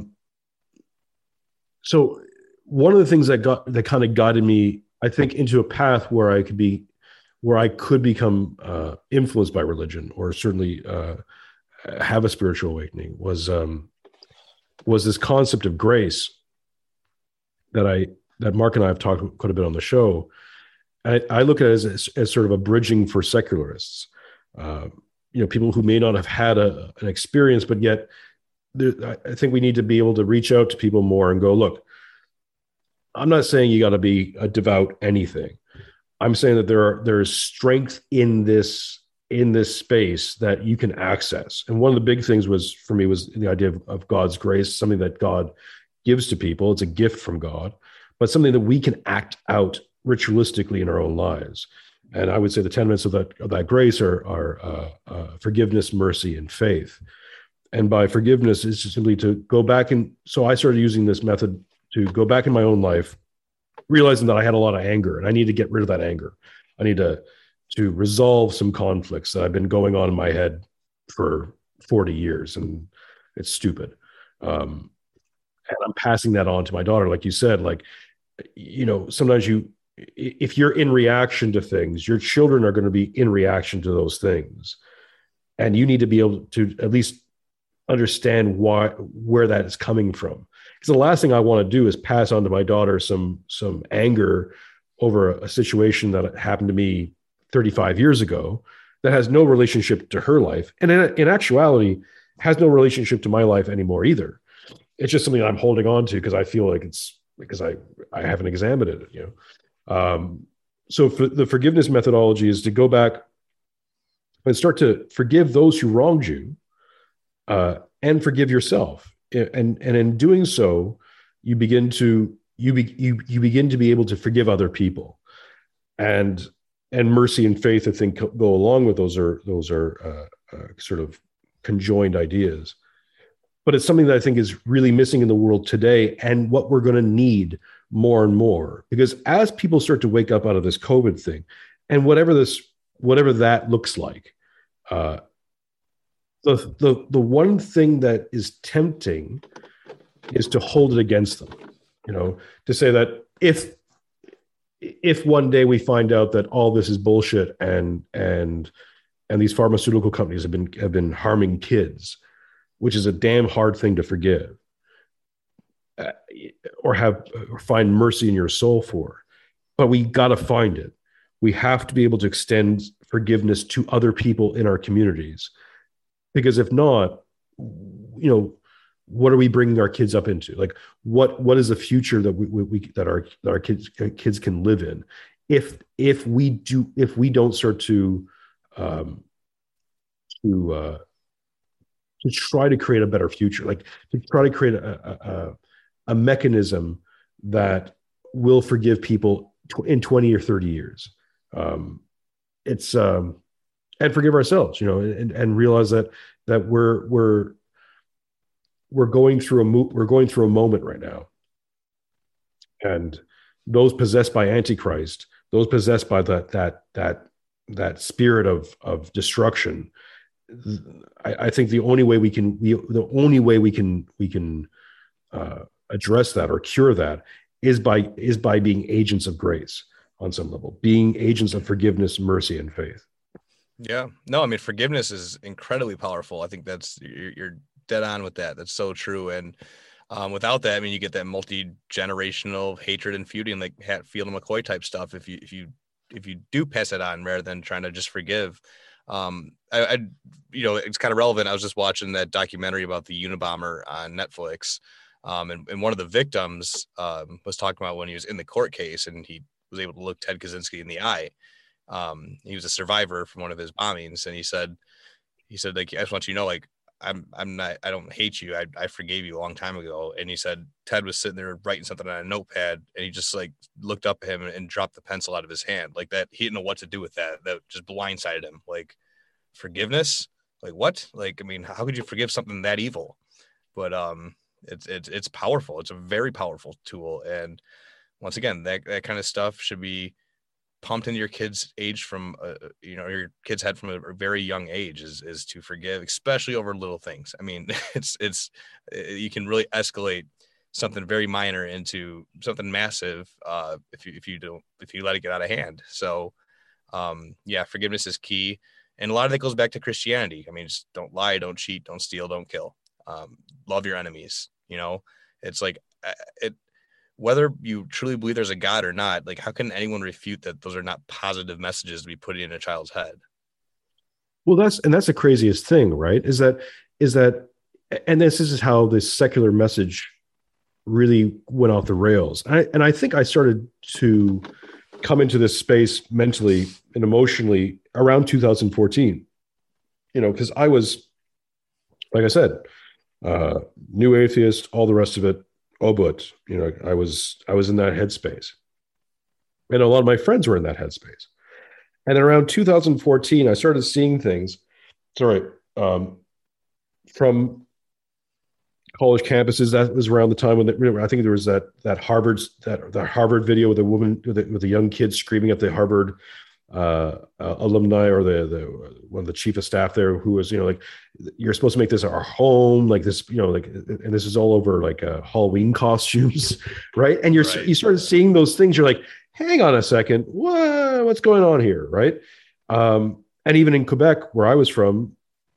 so one of the things that kind of guided me, I think, into a path where I could become influenced by religion, or certainly have a spiritual awakening, was this concept of grace that Mark and I have talked quite a bit on the show. I look at it as sort of a bridging for secularists, people who may not have had an experience, but yet I think we need to be able to reach out to people more and go, look, I'm not saying you got to be a devout anything. I'm saying that there is strength in this space that you can access. And one of the big things for me was the idea of God's grace, something that God gives to people. It's a gift from God, but something that we can act out ritualistically in our own lives. And I would say the tenets of that grace are forgiveness, mercy, and faith. And by forgiveness, it's just simply to go back. And so I started using this method to go back in my own life, realizing that I had a lot of anger and I need to get rid of that anger. I need to resolve some conflicts that have been going on in my head for 40 years. And it's stupid. And I'm passing that on to my daughter. Like you said, sometimes if you're in reaction to things, your children are going to be in reaction to those things. and you need to be able to at least understand where that is coming from. Because the last thing I want to do is pass on to my daughter some anger over a situation that happened to me 35 years ago that has no relationship to her life, and in actuality has no relationship to my life anymore either. It's just something I'm holding on to because I feel like it's because I haven't examined it, so for the forgiveness methodology is to go back and start to forgive those who wronged you, and forgive yourself. And in doing so, you begin to begin to be able to forgive other people, and mercy and faith, I think, go along with those are sort of conjoined ideas. But it's something that I think is really missing in the world today, and what we're going to need more and more, because as people start to wake up out of this COVID thing, and whatever that looks like, the one thing that is tempting is to hold it against them, to say that if one day we find out that all this is bullshit and these pharmaceutical companies have been harming kids, which is a damn hard thing to forgive, or find mercy in your soul for, but we got to find it. We have to be able to extend forgiveness to other people in our communities, because if not, what are we bringing our kids up into? Like, what is the future that our kids can live in if we don't start to try to create a better future, like to try to create a mechanism that will forgive people in 20 or 30 years. And forgive ourselves, and realize that we're going through a moment right now, and those possessed by Antichrist, those possessed by that spirit of destruction, I think the only way we can address that or cure that is by being agents of grace on some level, being agents of forgiveness, mercy, and faith. Yeah, no, I mean, forgiveness is incredibly powerful. I think you're dead on with that. That's so true. And without that, I mean, you get that multi-generational hatred and feuding, like Hatfield and McCoy type stuff. If you do pass it on rather than trying to just forgive. It's kind of relevant. I was just watching that documentary about the Unabomber on Netflix. And one of the victims was talking about when he was in the court case and he was able to look Ted Kaczynski in the eye. He was a survivor from one of his bombings, and he said, like, I just want you to know, like, I don't hate you. I forgave you a long time ago. And he said Ted was sitting there writing something on a notepad, and he just like looked up at him and dropped the pencil out of his hand like that. He didn't know what to do with that. That just blindsided him. Like, forgiveness? Like, what? Like, I mean, how could you forgive something that evil? But it's powerful. It's a very powerful tool. And once again, that kind of stuff should be pumped into your kids' age from your kid's head from a very young age is to forgive, especially over little things. I mean, it's you can really escalate something very minor into something massive if you let it get out of hand. So forgiveness is key, and a lot of that goes back to Christianity. I mean, just don't lie, don't cheat, don't steal, don't kill, love your enemies. It's like whether you truly believe there's a God or not, like, how can anyone refute that those are not positive messages to be put in a child's head? Well, that's the craziest thing, right? Is that, and this is how this secular message really went off the rails. And I think I started to come into this space mentally and emotionally around 2014, because I was, like I said, new atheist, all the rest of it. Oh, but I was in that headspace, and a lot of my friends were in that headspace. And then around 2014, I started seeing things. From college campuses. That was around the time when I think there was that Harvard video with a woman with a young kid screaming at the Harvard alumni, or the one of the chief of staff there, who was like, you're supposed to make this our home, like this, and this is all over like Halloween costumes, right? And you started seeing those things. You're like, hang on a second, what's going on here, right? And even in Quebec, where I was from,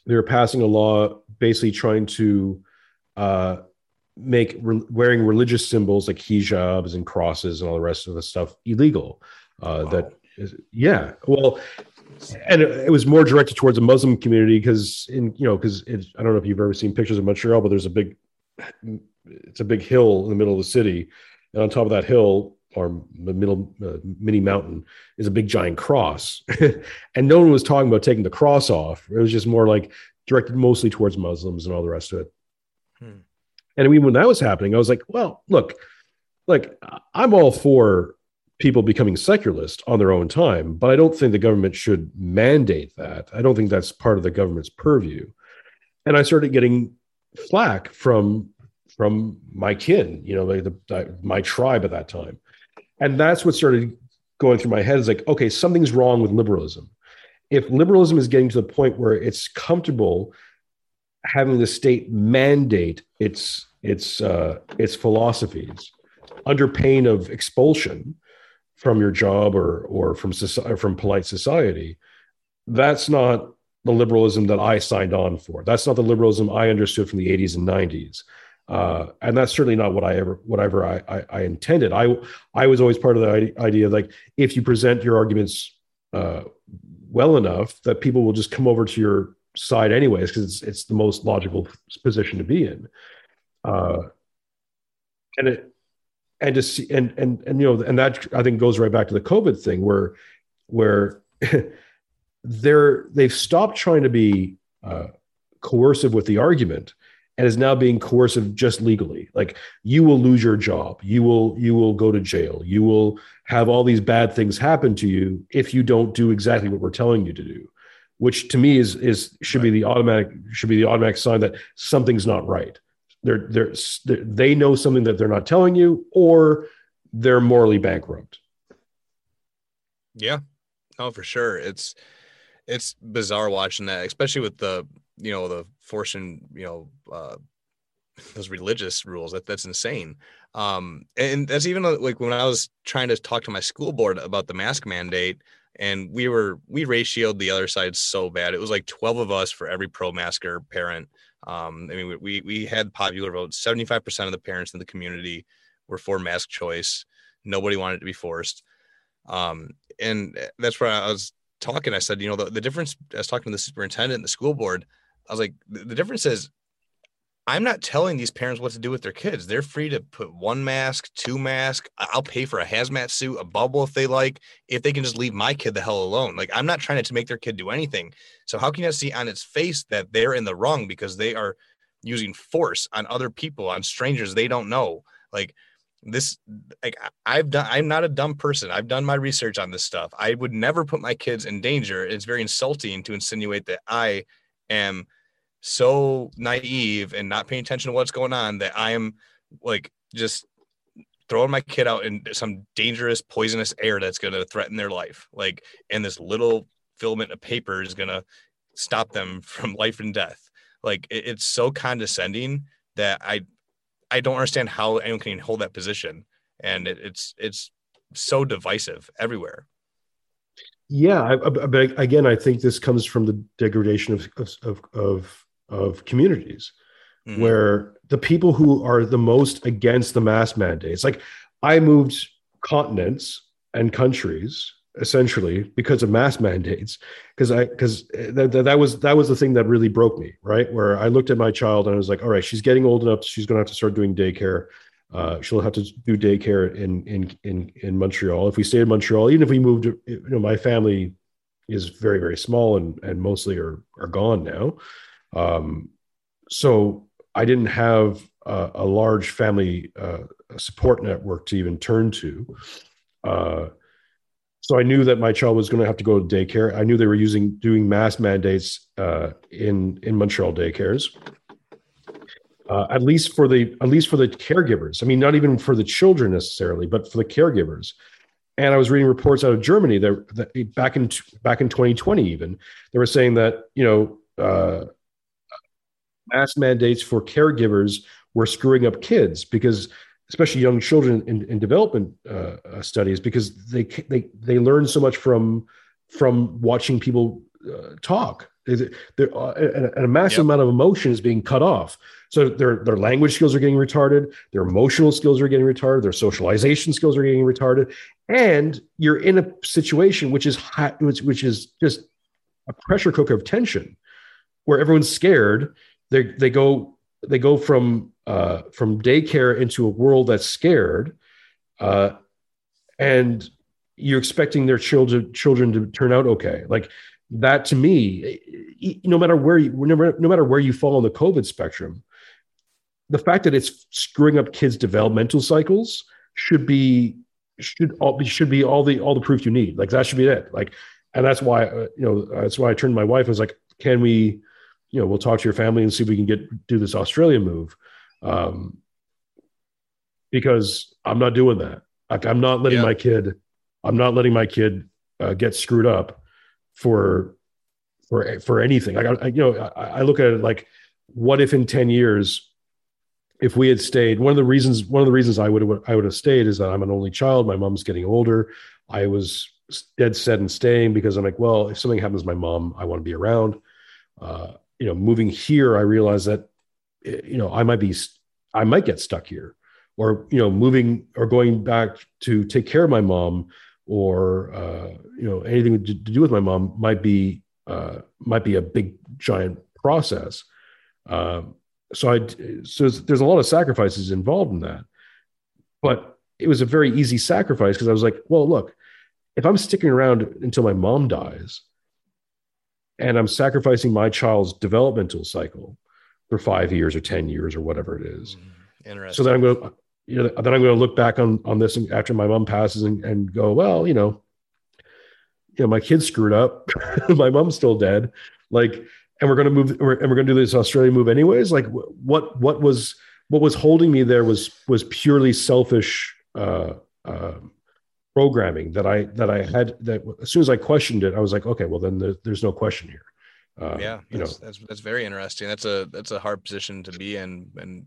they were passing a law basically trying to uh, make wearing religious symbols like hijabs and crosses and all the rest of the stuff illegal. Wow. Yeah, well, and it was more directed towards the Muslim community because because I don't know if you've ever seen pictures of Montreal, but it's a big hill in the middle of the city, and on top of that hill or the middle mini mountain is a big giant cross, and no one was talking about taking the cross off. It was just more like directed mostly towards Muslims and all the rest of it. Hmm. And I mean, when that was happening, I was like, well, look, like I'm all for people becoming secularist on their own time, but I don't think the government should mandate that. I don't think that's part of the government's purview. And I started getting flack from my kin, like my tribe at that time. And that's what started going through my head is like, okay, something's wrong with liberalism. If liberalism is getting to the point where it's comfortable having the state mandate its philosophies under pain of expulsion from your job or from society, or from polite society, that's not the liberalism that I signed on for. That's not the liberalism I understood from the 80s and 90s. And that's certainly not whatever I intended. I was always part of the idea like if you present your arguments well enough, that people will just come over to your side anyways because it's the most logical position to be in. And it and to see and that I think goes right back to the COVID thing where they've stopped trying to be coercive with the argument and is now being coercive just legally. Like you will lose your job, you will go to jail, you will have all these bad things happen to you if you don't do exactly what we're telling you to do, which to me should be the automatic sign that something's not right. They know something that they're not telling you, or they're morally bankrupt. Yeah, no, for sure. It's bizarre watching that, especially with the forcing, those religious rules. That's insane. And that's even like when I was trying to talk to my school board about the mask mandate, and we ratioed the other side so bad. It was like 12 of us for every pro-masker parent. I mean, we had popular votes. 75% of the parents in the community were for mask choice. Nobody wanted it to be forced. And that's where I was talking. I said, the difference, I was talking to the superintendent and the school board. I was like, the difference is I'm not telling these parents what to do with their kids. They're free to put one mask, two masks. I'll pay for a hazmat suit, a bubble if they like, if they can just leave my kid the hell alone. Like, I'm not trying to make their kid do anything. So how can you see on its face that they're in the wrong because they are using force on other people, on strangers they don't know? Like this, like I'm not a dumb person. I've done my research on this stuff. I would never put my kids in danger. It's very insulting to insinuate that I am so naive and not paying attention to what's going on that I am like just throwing my kid out in some dangerous, poisonous air that's going to threaten their life. Like, and this little filament of paper is going to stop them from life and death. Like it's so condescending that I don't understand how anyone can hold that position. And it's so divisive everywhere. Yeah, but again, I think this comes from the degradation of communities, Mm-hmm. where the people who are the most against the mask mandates, like I moved continents and countries essentially because of mask mandates, because that was the thing that really broke me, right? Where I looked at my child and I was like, all right, she's getting old enough, she's going to have to start doing daycare. She'll have to do daycare in Montreal. If we stay in Montreal, even if we moved, my family is very, very small and mostly are gone now. So I didn't have a large family support network to even turn to. So I knew that my child was going to have to go to daycare. I knew they were doing mask mandates in Montreal daycares. At least for the caregivers. I mean, not even for the children necessarily, but for the caregivers. And I was reading reports out of Germany that back in 2020, even they were saying that mask mandates for caregivers were screwing up kids, because especially young children in development studies, because they learn so much from watching people talk And a massive Yep. amount of emotion is being cut off. So their language skills are getting retarded, their emotional skills are getting retarded, their socialization skills are getting retarded, and you're in a situation which is high, which is just a pressure cooker of tension, where everyone's scared. They go from daycare into a world that's scared, uh, and you're expecting their children to turn out okay. Like that to me, no matter where no matter where you fall on the COVID spectrum, the fact that it's screwing up kids' developmental cycles should be all the proof you need. Like that should be it. Like, and that's why that's why I turned to my wife and was like, can we, we'll talk to your family and see if we can do this Australia move, um, because I'm not doing that. Like Yeah. I'm not letting my kid get screwed up for anything. Like I look at it like, what if in 10 years, if we had stayed, one of the reasons I would have stayed is that I'm an only child. My mom's getting older. I was dead set in staying because I'm like, well, if something happens to my mom, I want to be around. Moving here, I realized that, I might get stuck here, or, moving or going back to take care of my mom, or, anything to do with my mom might be a big giant process. Um, so there's a lot of sacrifices involved in that, but it was a very easy sacrifice because I was like, well, look, if I'm sticking around until my mom dies and I'm sacrificing my child's developmental cycle for 5 years or 10 years or whatever it is, so then Interesting. I'm going to, then I'm going to look back on this after my mom passes and go, well, my kid screwed up. My mom's still dead. Like, and we're going to move, and we're going to do this Australia move anyways. Like, what was holding me there was purely selfish programming that I had. That as soon as I questioned it, I was like, okay, well then there's no question here. Yeah, that's very interesting. That's a hard position to be in, and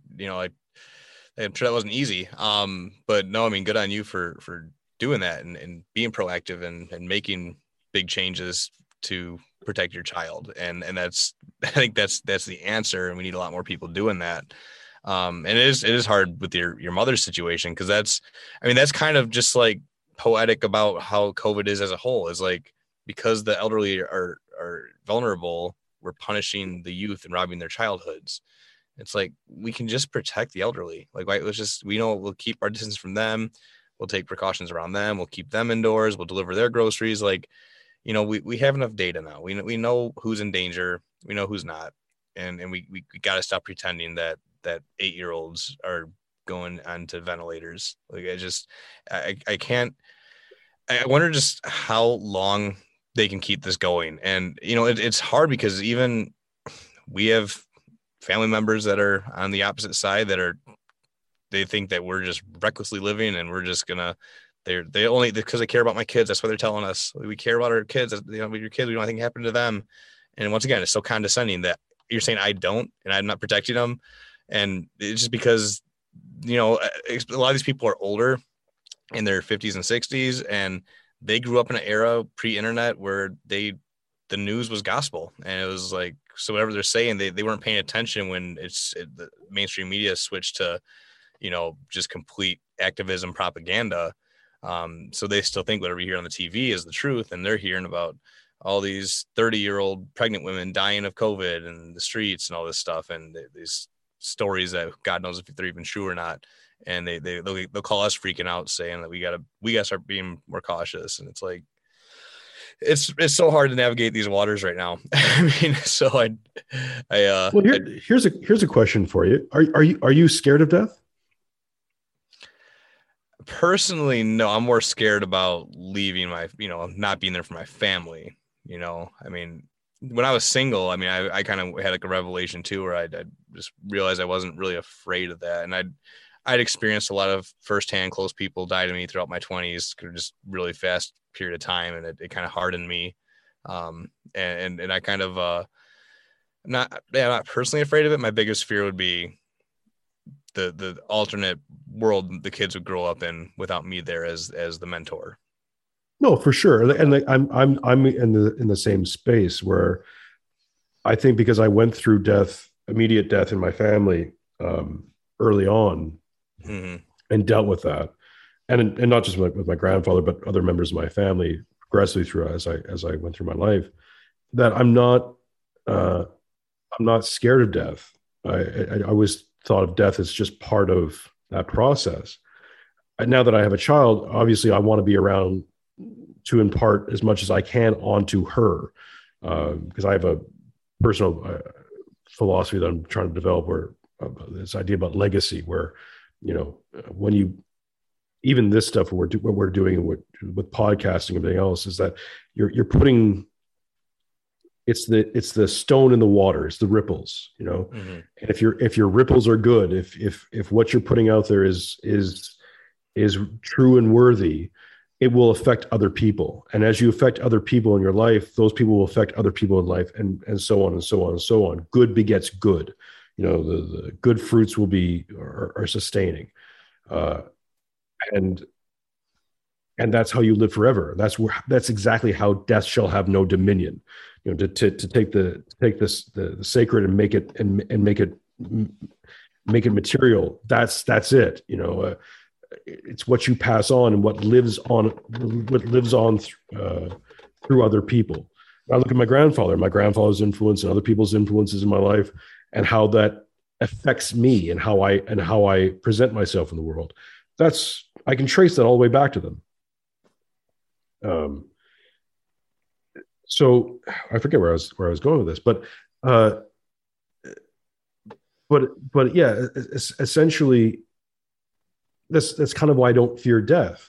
I'm sure that wasn't easy. But no, I mean, good on you for doing that and being proactive and making big changes to protect your child. And that's I think that's the answer, and we need a lot more people doing that. And it is hard with your mother's situation, because that's kind of just like poetic about how COVID is as a whole, is like, because the elderly are vulnerable, we're punishing the youth and robbing their childhoods. It's like, we can just protect the elderly. Like, right, we know we'll keep our distance from them. We'll take precautions around them. We'll keep them indoors. We'll deliver their groceries. Like, we have enough data now. We know who's in danger. We know who's not. And we got to stop pretending that 8-year-olds are going onto ventilators. Like, I can't, I wonder just how long they can keep this going. And, it's hard because even we have family members that are on the opposite side they think that we're just recklessly living, and we're just gonna, they only, because they care about my kids. That's what they're telling us. We care about our kids. With your kids, we don't want anything happen to them. And once again, it's so condescending that you're saying I don't, and I'm not protecting them. And it's just because, a lot of these people are older, in their 50s and 60s, and they grew up in an era pre-internet where the news was gospel, and it was like, so whatever they're saying, they weren't paying attention when the mainstream media switched to, just complete activism propaganda. So they still think whatever you hear on the TV is the truth, and they're hearing about all these 30-year-old pregnant women dying of COVID in the streets and all this stuff, and these stories that God knows if they're even true or not. And they'll call us freaking out, saying that we gotta start being more cautious. And it's like, it's so hard to navigate these waters right now. I mean, so Well, here's a question for you. Are you scared of death? personally, no, I'm more scared about leaving not being there for my family. I mean, when I was single, I mean, I kind of had like a revelation too, where I just realized I wasn't really afraid of that. And I'd experienced a lot of firsthand close people die to me throughout my 20s, just really fast period of time. And it kind of hardened me. And I kind of, not personally afraid of it. My biggest fear would be the alternate world the kids would grow up in without me there as the mentor. No, for sure. And like, I'm in the same space where I think because I went through immediate death in my family early on, Mm-hmm. and dealt with that, and not just with my grandfather, but other members of my family progressively through as I went through my life, that uh, I'm not scared of death. I always thought of death as just part of that process. Now that I have a child, obviously I want to be around to impart as much as I can onto her, because I have a personal philosophy that I'm trying to develop, where this idea about legacy, where when you even this stuff what we're doing with podcasting and everything else, is that you're putting it's the stone in the water, it's the ripples, Mm-hmm. and if your ripples are good, if what you're putting out there is true and worthy, it will affect other people. And as you affect other people in your life, those people will affect other people in life, and so on and so on and so on. Good begets good. The good fruits are sustaining. Uh, and that's how you live forever. That's exactly how death shall have no dominion. To take the sacred and make it material. That's it. It's what you pass on and what lives on through other people. I look at my grandfather's influence and other people's influences in my life, and how that affects me and how I present myself in the world. I can trace that all the way back to them. So I forget where I was going with this, but yeah, essentially, that's kind of why I don't fear death.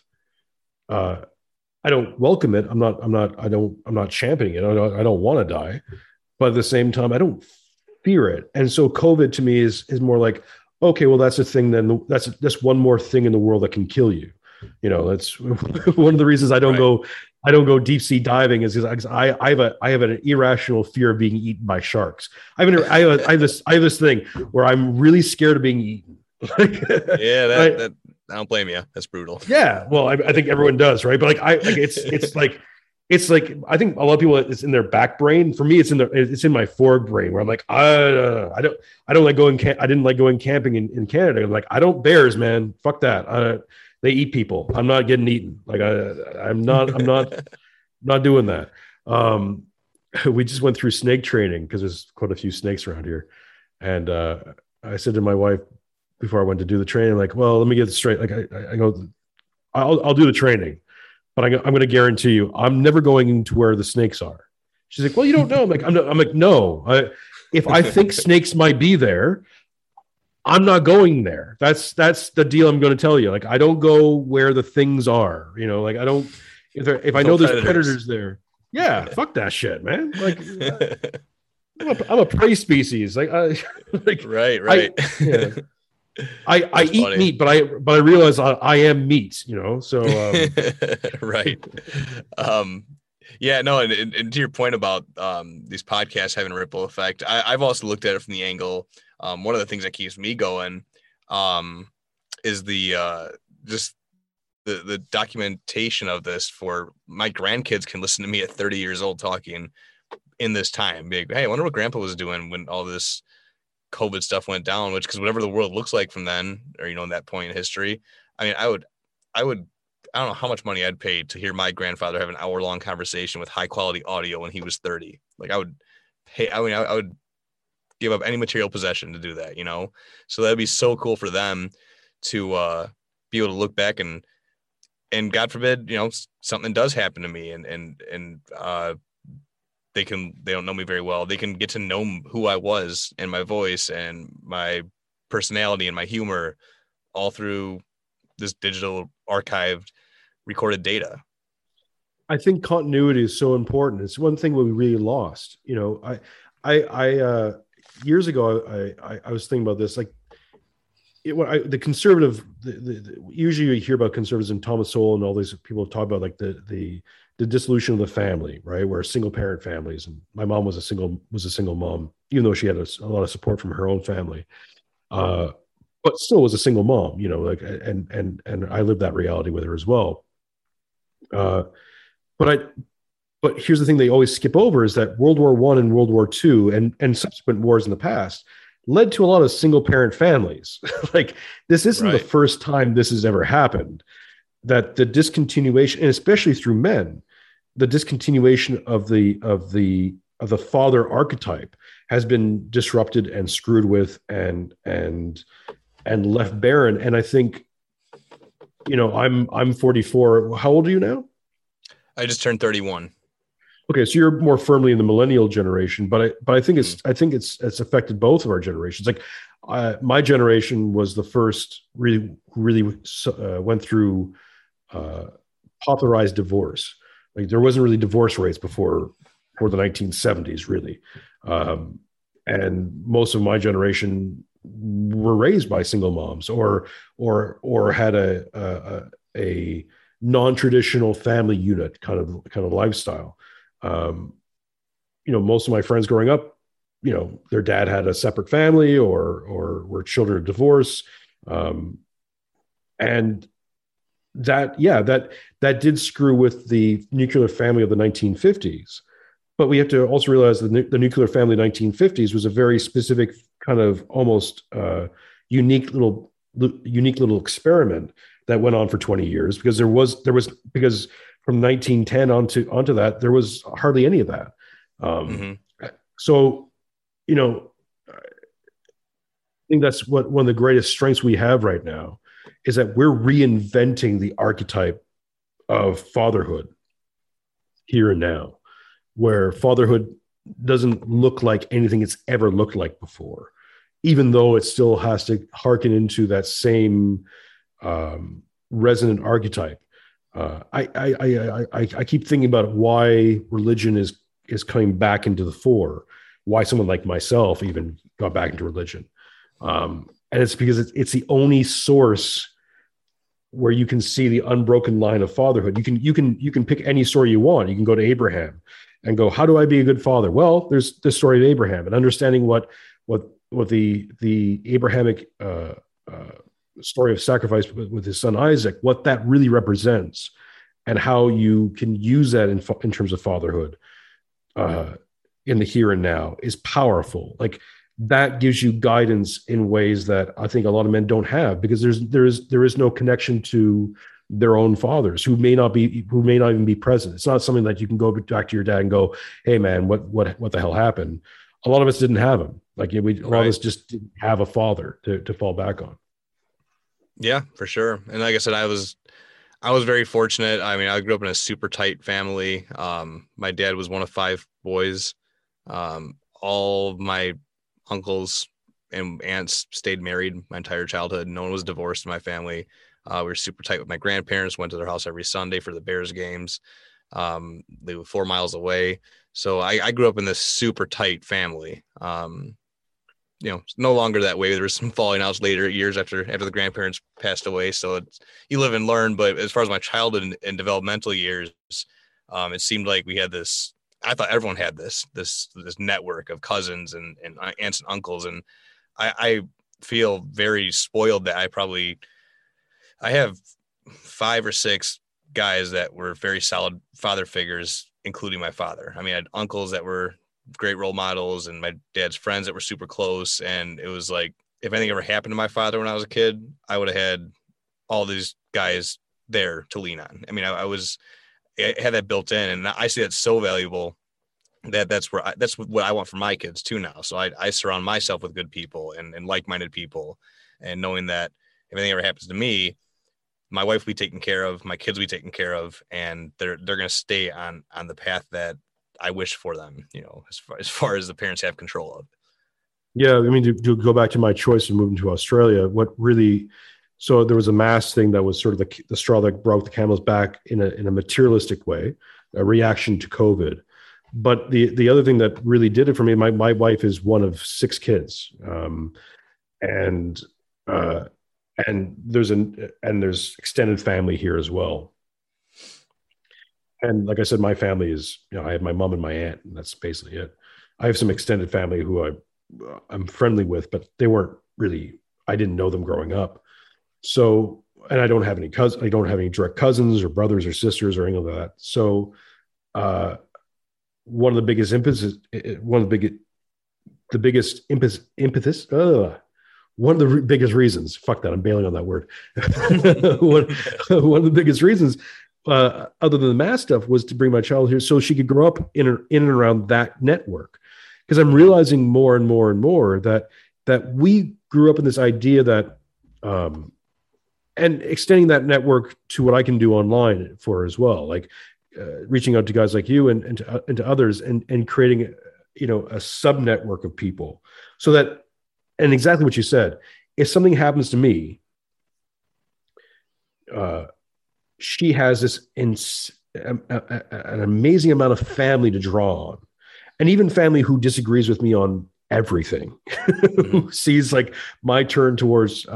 I don't welcome it. I'm not championing it. I don't want to die, but at the same time, I don't fear it. And so COVID to me is more like, okay, well, that's a thing. Then that's one more thing in the world that can kill you. That's one of the reasons I don't go deep sea diving, is because I have an irrational fear of being eaten by sharks. I have this thing where I'm really scared of being eaten. Yeah, that I don't blame you. That's brutal. Yeah, well, I think everyone does, right? But it's like I think a lot of people, it's in their back brain. For me, it's in my forward brain, where I'm like, I don't like going. I didn't like going camping in Canada. I'm like, I don't bears, man. Fuck that. They eat people. I'm not getting eaten. Like I'm not doing that. We just went through snake training because there's quite a few snakes around here, and I said to my wife before I went to do the training, like, well, let me get this straight. Like I go, I'll do the training, but I'm going to guarantee you, I'm never going to where the snakes are. She's like, well, you don't know. I'm like, no. If I think snakes might be there, I'm not going there. That's the deal I'm going to tell you. Like, I don't go where the things are. Like I don't. If I know there's predators there, yeah, fuck that shit, man. Like, I'm a prey species. Like, right. I eat funny. Meat, but I realize I am meat, so right. Yeah, no, and to your point about these podcasts having a ripple effect, I've also looked at it from the angle. One of the things that keeps me going is the just the documentation of this, for my grandkids can listen to me at 30 years old talking in this time. Be like, hey, I wonder what Grandpa was doing when all this COVID stuff went down, because whatever the world looks like from then, or in that point in history, I mean, I don't know how much money I'd pay to hear my grandfather have an hour-long conversation with high quality audio when he was 30. Like, I would give up any material possession to do that, so that'd be so cool for them to be able to look back, and God forbid, something does happen to me, and they don't know me very well. They can get to know who I was and my voice and my personality and my humor all through this digital archived recorded data. I think continuity is so important. It's one thing we really lost. I years ago, I was thinking about this, like the conservative, usually you hear about conservatives and Thomas Sowell and all these people talk about like the dissolution of the family, right? Where single parent families, and my mom was a single mom, even though she had a lot of support from her own family, but still was a single mom, and I lived that reality with her as well. But But here's the thing they always skip over is that World War I and World War II and subsequent wars in the past led to a lot of single parent families. Like this isn't the Right. first time this has ever happened. That the discontinuation, and especially through men, the discontinuation of the father archetype has been disrupted and screwed with and left barren. And I think, I'm 44. How old are you now? I just turned 31. Okay, so you're more firmly in the millennial generation, but I think Mhm. it's affected both of our generations. Like my generation was the first really went through uh, popularized divorce. Like there wasn't really divorce rates before the 1970s, really, um, and most of my generation were raised by single moms or had a non-traditional family unit kind of lifestyle. Um, most of my friends growing up, their dad had a separate family or were children of divorce. Um, and that did screw with the nuclear family of the 1950s. But we have to also realize that the nuclear family 1950s was a very specific kind of almost unique little unique little experiment that went on for 20 years because because from 1910 onto that there was hardly any of that. Um, Hmm. so I think that's what one of the greatest strengths we have right now is that we're reinventing the archetype of fatherhood here and now, where fatherhood doesn't look like anything it's ever looked like before, even though it still has to hearken into that same resonant archetype. I keep thinking about why religion is coming back into the fore. Why someone like myself even got back into religion, and it's because it's the only source where you can see the unbroken line of fatherhood. You can pick any story you want. You can go to Abraham and go, how do I be a good father? Well, there's the story of Abraham and understanding what the Abrahamic story of sacrifice with his son Isaac, what that really represents, and how you can use that in terms of fatherhood uh, in the here and now is powerful. Like that gives you guidance in ways that I think a lot of men don't have because there is no connection to their own fathers who may not even be present. It's not something that you can go back to your dad and go, "Hey, man, what the hell happened?" A lot of us didn't have him. Like a lot of Right. us just didn't have a father to fall back on. Yeah, for sure. And like I said, I was very fortunate. I mean, I grew up in a super tight family. My dad was one of five boys. All of my uncles and aunts stayed married my entire childhood. No one was divorced in my family. We were super tight with my grandparents, went to their house every Sunday for the Bears games. They were 4 miles away. So I grew up in this super tight family. It's no longer that way. There was some falling outs later years after the grandparents passed away. So you live and learn. But as far as my childhood and developmental years, it seemed like we had this. I thought everyone had this network of cousins and aunts and uncles, and I feel very spoiled that I have 5 or 6 guys that were very solid father figures, including my father. I mean, I had uncles that were great role models and my dad's friends that were super close. And it was like, if anything ever happened to my father when I was a kid, I would have had all these guys there to lean on. I mean, I had that built in, and I see that so valuable that's what I want for my kids too now. So I surround myself with good people and like-minded people, and knowing that if anything ever happens to me, my wife will be taken care of, my kids will be taken care of, and they're going to stay on the path that I wish for them, as far as the parents have control of. Yeah, I mean, to go back to my choice of moving to Australia, so there was a mass thing that was sort of the straw that broke the camel's back in a materialistic way, a reaction to COVID. But the other thing that really did it for me, my wife is one of 6 kids, and uh, there's extended family here as well. And like I said, my family is, I have my mom and my aunt, and that's basically it. I have some extended family who I'm friendly with, but they weren't really. I didn't know them growing up. So, and I don't have any cousins. I don't have any direct cousins or brothers or sisters or any of that. So, uh, one of the biggest impetus, one of the biggest impetus, one of the biggest reasons, fuck that, I'm bailing on that word. One of the biggest reasons, other than the math stuff, was to bring my child here so she could grow up in and around that network. Because I'm realizing more and more and more that we grew up in this idea that, and extending that network to what I can do online for as well, like reaching out to guys like you and to others, and creating, a sub network of people, so that, and exactly what you said, if something happens to me, she has this an amazing amount of family to draw on, and even family who disagrees with me on everything, who sees like my turn towards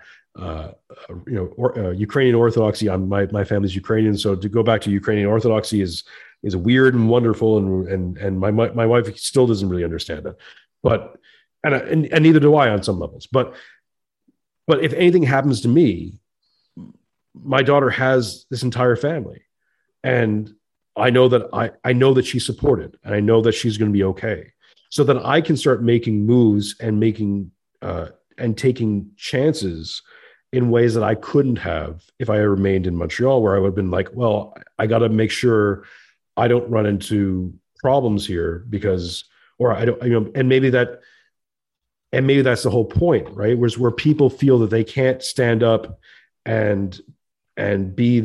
Ukrainian Orthodoxy. My family's Ukrainian, so to go back to Ukrainian Orthodoxy is weird and wonderful, and my wife still doesn't really understand it, but and neither do I on some levels. But if anything happens to me, my daughter has this entire family, and I know that she's supported, and I know that she's going to be okay, so that I can start making moves and making and taking chances in ways that I couldn't have if I remained in Montreal, where I would have been like, well, I got to make sure I don't run into problems here because, or I don't, and maybe that's the whole point, right? Where people feel that they can't stand up and be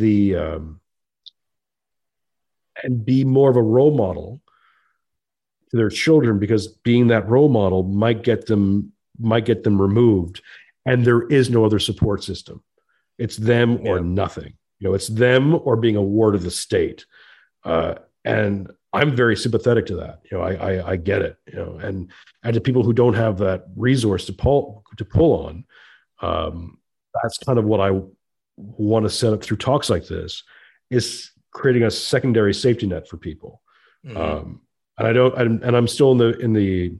and be more of a role model to their children, because being that role model might get them removed, and there is no other support system. It's them or nothing. It's them or being a ward of the state. And I'm very sympathetic to that. I get it. And to people who don't have that resource to pull on, that's kind of what I want to set up through talks like this, is creating a secondary safety net for people. And I'm still in the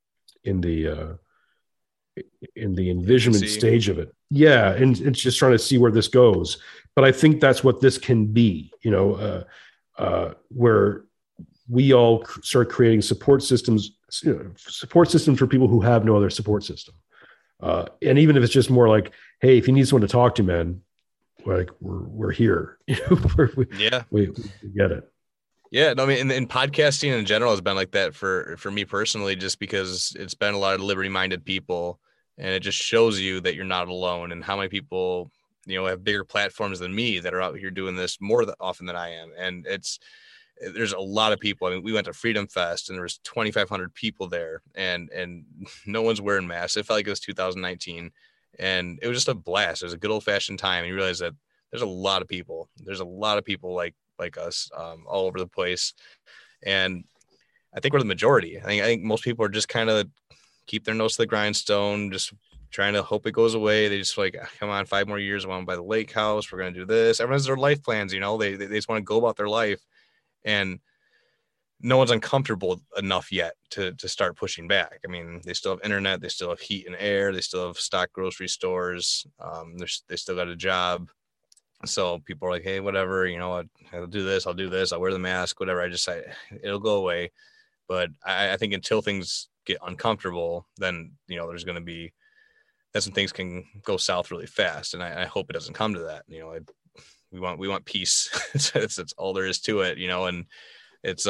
envisionment stage of it. Yeah. And it's just trying to see where this goes. But I think that's what this can be, where we all start creating support systems for people who have no other support system. And even if it's just more like, hey, if you need someone to talk to, man, like we're here. We get it. Yeah, no, I mean, and podcasting in general has been like that for me personally, just because it's been a lot of liberty-minded people, and it just shows you that you're not alone, and how many people, have bigger platforms than me that are out here doing this more often than I am. And there's a lot of people. I mean, we went to Freedom Fest and there was 2,500 people there, and no one's wearing masks. It felt like it was 2019, and it was just a blast. It was a good old fashioned time. And you realize that there's a lot of people. There's a lot of people like us, all over the place. And I think we're the majority. I think most people are just kind of keep their nose to the grindstone, just trying to hope it goes away. They just like, come on, 5 more years, I want to buy the lake house. We're going to do this. Everyone has their life plans, they just want to go about their life, and no one's uncomfortable enough yet to start pushing back. I mean, they still have internet, they still have heat and air, they still have stock grocery stores. They still got a job. So people are like, hey, whatever, I'll do this, I'll wear the mask, whatever. It'll go away. But I think until things get uncomfortable, then, there's going to be, that's when things can go south really fast. And I hope it doesn't come to that. We want peace. It's all there is to it, and it's,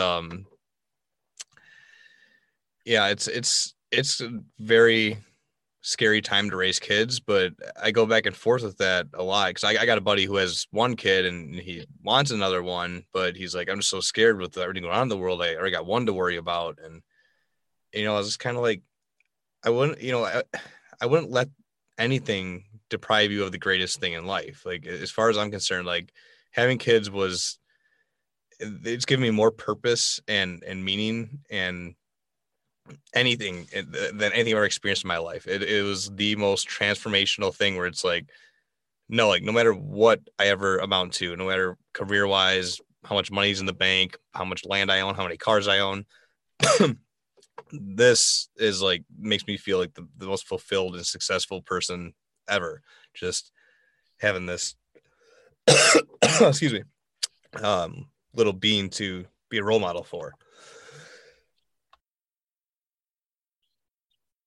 it's a very scary time to raise kids, but I go back and forth with that a lot, because I got a buddy who has one kid and he wants another one, but he's like, I'm just so scared with everything going on in the world. I already got one to worry about. And, I was just kind of like, I wouldn't let anything deprive you of the greatest thing in life. Like, as far as I'm concerned, like, having kids it's given me more purpose and meaning and anything than anything I've ever experienced in my life. It was the most transformational thing, where it's like, no matter what I ever amount to, no matter career wise, how much money's in the bank, how much land I own, how many cars I own, this is like, makes me feel like the most fulfilled and successful person ever. Just having this, excuse me, little being to be a role model for.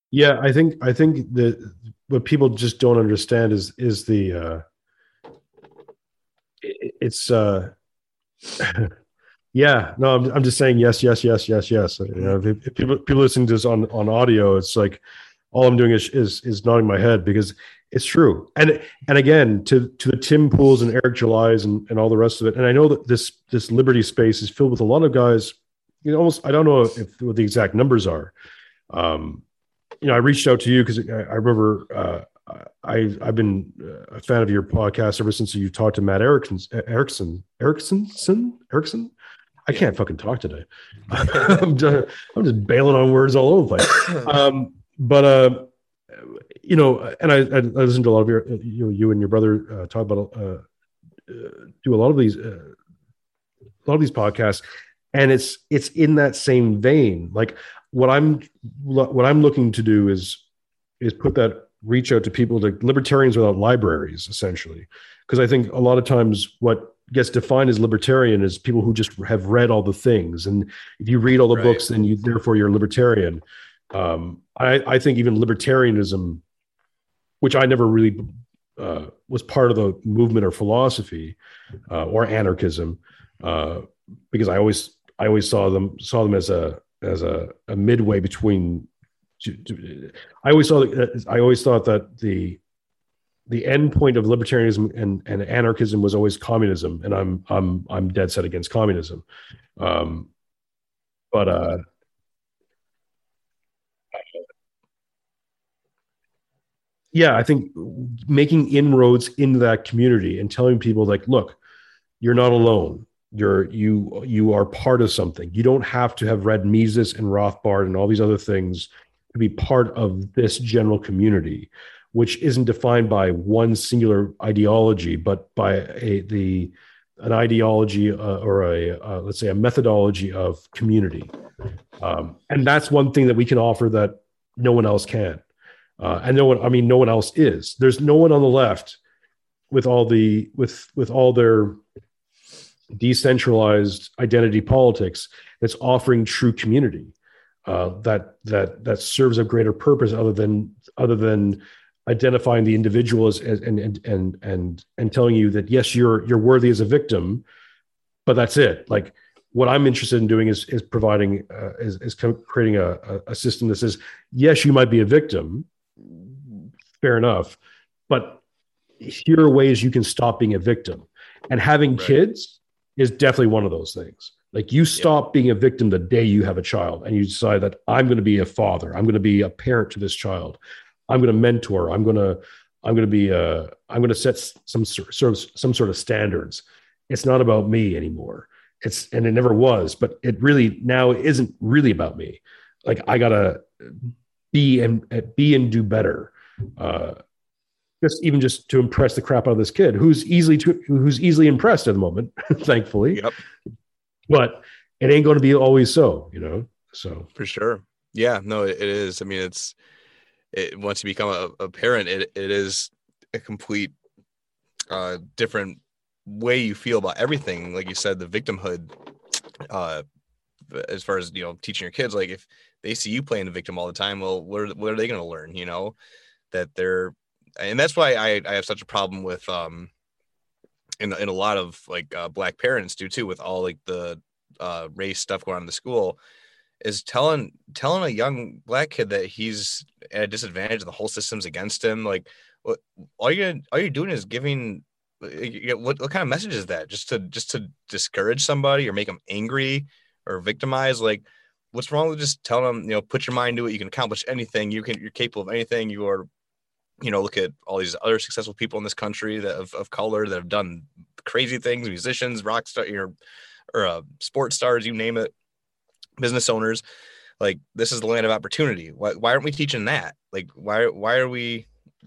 Yeah, I think that what people just don't understand is the it's yeah, no, I'm just saying yes, yes, yes, yes, yes. You know, if people listening to this on audio, it's like all I'm doing is nodding my head because it's true. And again, to the Tim Pools and Eric Julys and all the rest of it. And I know that this Liberty space is filled with a lot of guys. You know, almost I don't know if what the exact numbers are. Um, you know, I reached out to you because I remember I've been a fan of your podcast ever since you talked to Matt Erickson. I Yeah. can't fucking talk today. I'm just bailing on words all over the place. But you know, and I listened to a lot of you and your brother talk about do a lot of these podcasts, and it's in that same vein. Like what I'm looking to do is put that reach out to people, to libertarians without libraries, essentially, because I think a lot of times what gets defined as libertarian is people who just have read all the things, and if you read all the Right. books, then you therefore you're a libertarian. I think even libertarianism, which I never really was part of the movement or philosophy, or anarchism, uh, because I always saw them as a midway between. I always thought that the end point of libertarianism and anarchism was always communism, and I'm dead set against communism. Um, but yeah, I think making inroads into that community and telling people like, look, you're not alone. You are part of something. You don't have to have read Mises and Rothbard and all these other things to be part of this general community, which isn't defined by one singular ideology, but by an ideology or let's say a methodology of community. And that's one thing that we can offer that no one else can. And no one else is. There's no one on the left with all their decentralized identity politics that's offering true community, that serves a greater purpose other than identifying the individual and telling you that yes, you're worthy as a victim, but that's it. Like what I'm interested in doing is providing is creating a system that says yes, you might be a victim, fair enough, but here are ways you can stop being a victim, and having Right. kids is definitely one of those things. Like you Yep. stop being a victim the day you have a child and you decide that I'm going to be a father. I'm going to be a parent to this child. I'm going to mentor. I'm going to set some sort of standards. It's not about me anymore. And it never was, but it really now isn't really about me. Like I gotta be and do better. Uh, just to impress the crap out of this kid who's easily impressed at the moment, thankfully. Yep. But it ain't going to be always so, you know. So For sure. Yeah. No, it is. I mean, once you become a parent, it is a complete different way you feel about everything. Like you said, the victimhood, uh, as far as, teaching your kids, like if they see you playing the victim all the time, well, what are they going to learn? That and that's why I have such a problem with, in a lot of like black parents do too, with all like the race stuff going on in the school, is telling a young black kid that he's at a disadvantage, the whole system's against him. Like, what all you're doing is giving. What kind of message is that? Just to discourage somebody or make them angry or victimized? Like, what's wrong with just telling them, put your mind to it. You can accomplish anything. You're capable of anything. You are, look at all these other successful people in this country that of color that have done crazy things, musicians, rock star, or sports stars, you name it, business owners. Like, this is the land of opportunity. Why aren't we teaching that? Like, why are we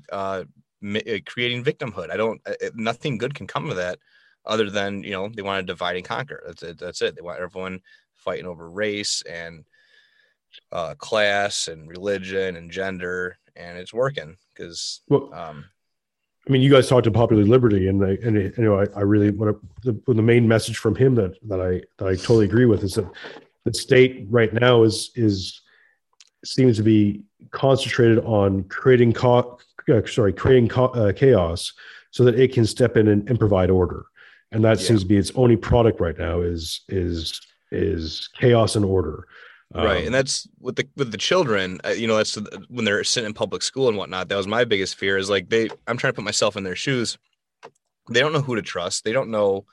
creating victimhood? Nothing good can come of that other than, they want to divide and conquer. That's it. They want everyone fighting over race and class and religion and gender, and it's working because well, I mean, you guys talked to Popular Liberty, and I really the main message from him that I totally agree with is that the state right now is seems to be concentrated on creating chaos so that it can step in and provide order. And that Yeah. seems to be its only product right now is chaos and order. Right. And that's with the children, that's when they're sitting in public school and whatnot. That was my biggest fear is like I'm trying to put myself in their shoes. They don't know who to trust. They don't know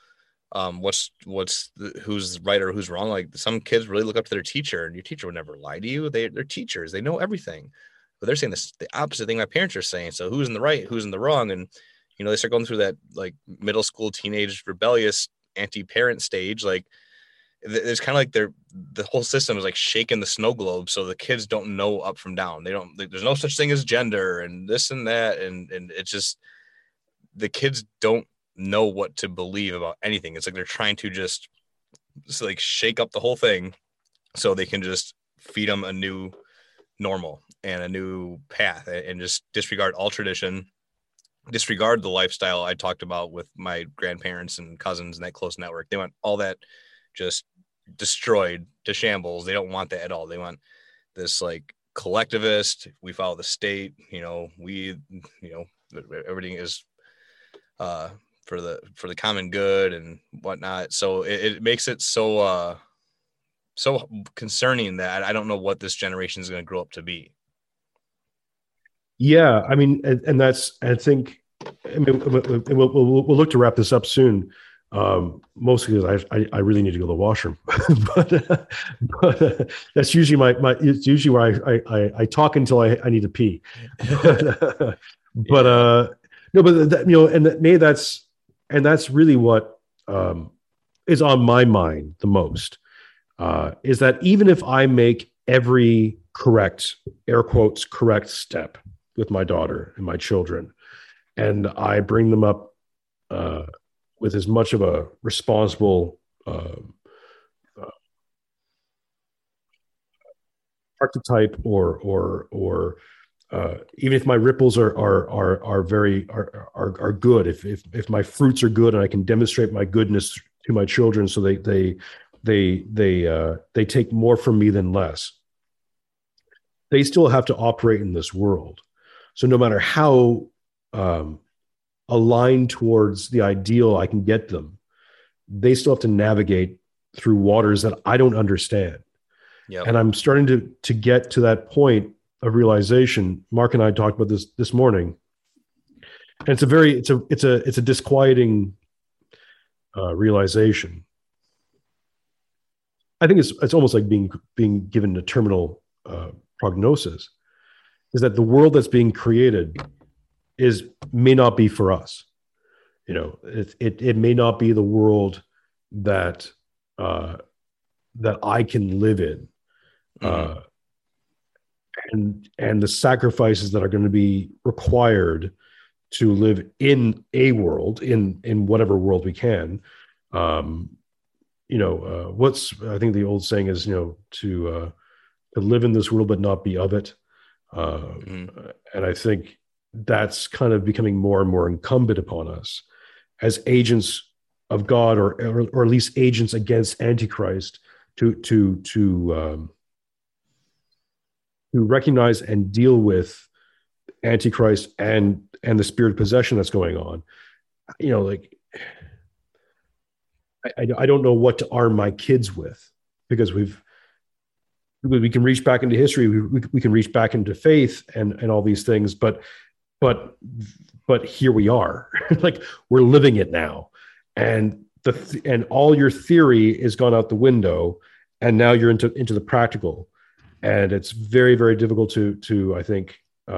who's right or who's wrong. Like some kids really look up to their teacher, and your teacher would never lie to you. They're teachers. They know everything, but they're saying the opposite thing my parents are saying. So who's in the right, who's in the wrong? And they start going through that like middle school, teenage, rebellious, anti-parent stage. Like it's kind of like the whole system is like shaking the snow globe, so the kids don't know up from down. They don't. There's no such thing as gender and this and that, and it's just the kids don't know what to believe about anything. It's like they're trying to just like shake up the whole thing so they can just feed them a new normal and a new path and just disregard all tradition, disregard the lifestyle I talked about with my grandparents and cousins and that close network. They want all that just destroyed to shambles. They don't want that at all. They want this like collectivist. We follow the state, everything is for the common good and whatnot. So it makes it so concerning that I don't know what this generation is going to grow up to be. Yeah, I mean, and that's, I think, I mean, we'll look to wrap this up soon. Mostly because I really need to go to the washroom, but that's usually it's usually where I talk until I need to pee. But no, but that's really what is on my mind the most, is that even if I make every correct, air quotes, correct step with my daughter and my children, and I bring them up with as much of a responsible archetype, or even if my ripples are good, if my fruits are good and I can demonstrate my goodness to my children, so they take more from me than less, they still have to operate in this world. So no matter how aligned towards the ideal I can get them, they still have to navigate through waters that I don't understand. Yep. And I'm starting to get to that point of realization. Mark and I talked about this morning, and it's a disquieting realization. I think it's almost like being given a terminal prognosis, is that the world that's being created may not be for us. It may not be the world that I can live in. Mm-hmm. And the sacrifices that are going to be required to live in a world, in whatever world we can. What's, I think the old saying is, to live in this world but not be of it. And I think that's kind of becoming more and more incumbent upon us as agents of God, or at least agents against Antichrist, to recognize and deal with Antichrist and the spirit of possession that's going on. I don't know what to arm my kids with, because we can reach back into history, we can reach back into faith and all these things, but here we are. Like, we're living it now, and all your theory is gone out the window, and now you're into the practical, and it's very, very difficult to I think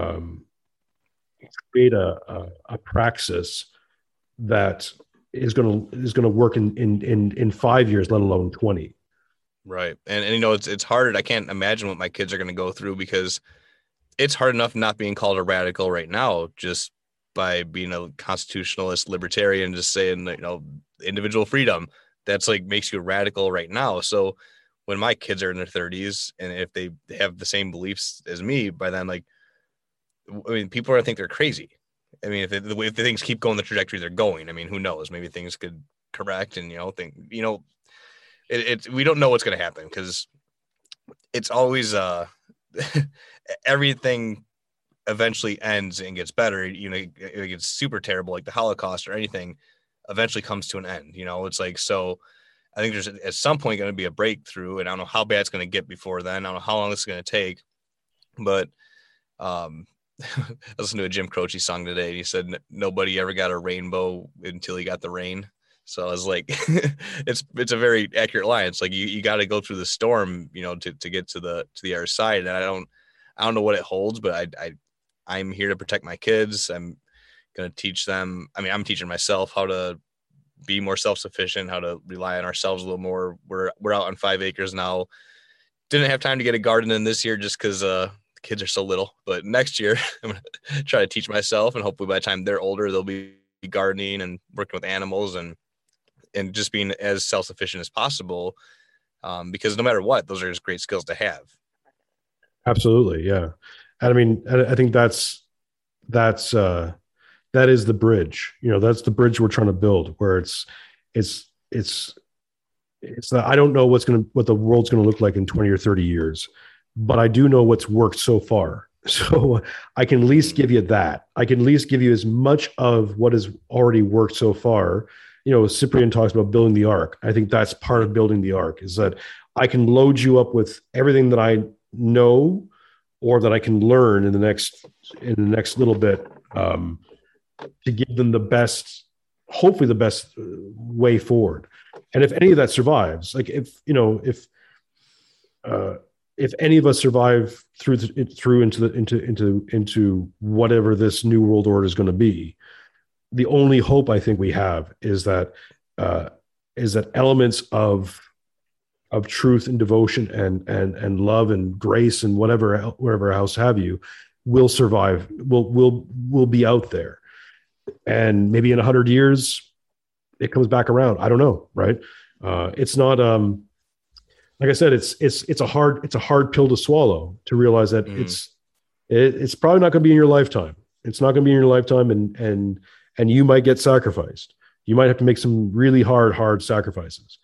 create a praxis that is going to work in 5 years, let alone 20. Right. And it's hard. I can't imagine what my kids are going to go through, because it's hard enough not being called a radical right now, just by being a constitutionalist libertarian, just saying, individual freedom. That's like makes you a radical right now. So when my kids are in their 30s, and if they have the same beliefs as me by then, people are going to think they're crazy. I mean, if the things keep going the trajectory they're going, I mean, who knows? Maybe things could correct, and we don't know what's going to happen, because it's always everything eventually ends and gets better. You know, it gets super terrible, like the Holocaust or anything eventually comes to an end. You know, it's like, so I think there's at some point going to be a breakthrough, and I don't know how bad it's going to get before then. I don't know how long this is going to take, but I listened to a Jim Croce song today, and he said nobody ever got a rainbow until he got the rain. So I was like, it's a very accurate line. It's like you got to go through the storm, you know, to get to the other side. And I don't know what it holds, but I'm here to protect my kids. I'm going to teach them. I mean, I'm teaching myself how to be more self-sufficient, how to rely on ourselves a little more. We're out on 5 acres now. Didn't have time to get a garden in this year just because the kids are so little. But next year, I'm going to try to teach myself, and hopefully by the time they're older, they'll be gardening and working with animals and just being as self-sufficient as possible. Because no matter what, those are just great skills to have. Absolutely. Yeah. And I mean, I think that is the bridge, you know, that's the bridge we're trying to build, where it's that I don't know what the world's going to look like in 20 or 30 years, but I do know what's worked so far. So I can at least give you that. I can at least give you as much of what has already worked so far. You know, Cyprian talks about building the ark. I think that's part of building the ark, is that I can load you up with everything that I know or that I can learn in the next little bit, to give them the best, hopefully the best way forward. And if any of that survives, like if any of us survive through into whatever this new world order is going to be, the only hope I think we have is that elements of truth and devotion and love and grace and wherever else have you will survive, will be out there. And maybe in 100 years, it comes back around. I don't know. Right. It's not, like I said, it's a hard pill to swallow, to realize that it's probably not going to be in your lifetime. It's not going to be in your lifetime. And you might get sacrificed. You might have to make some really hard sacrifices.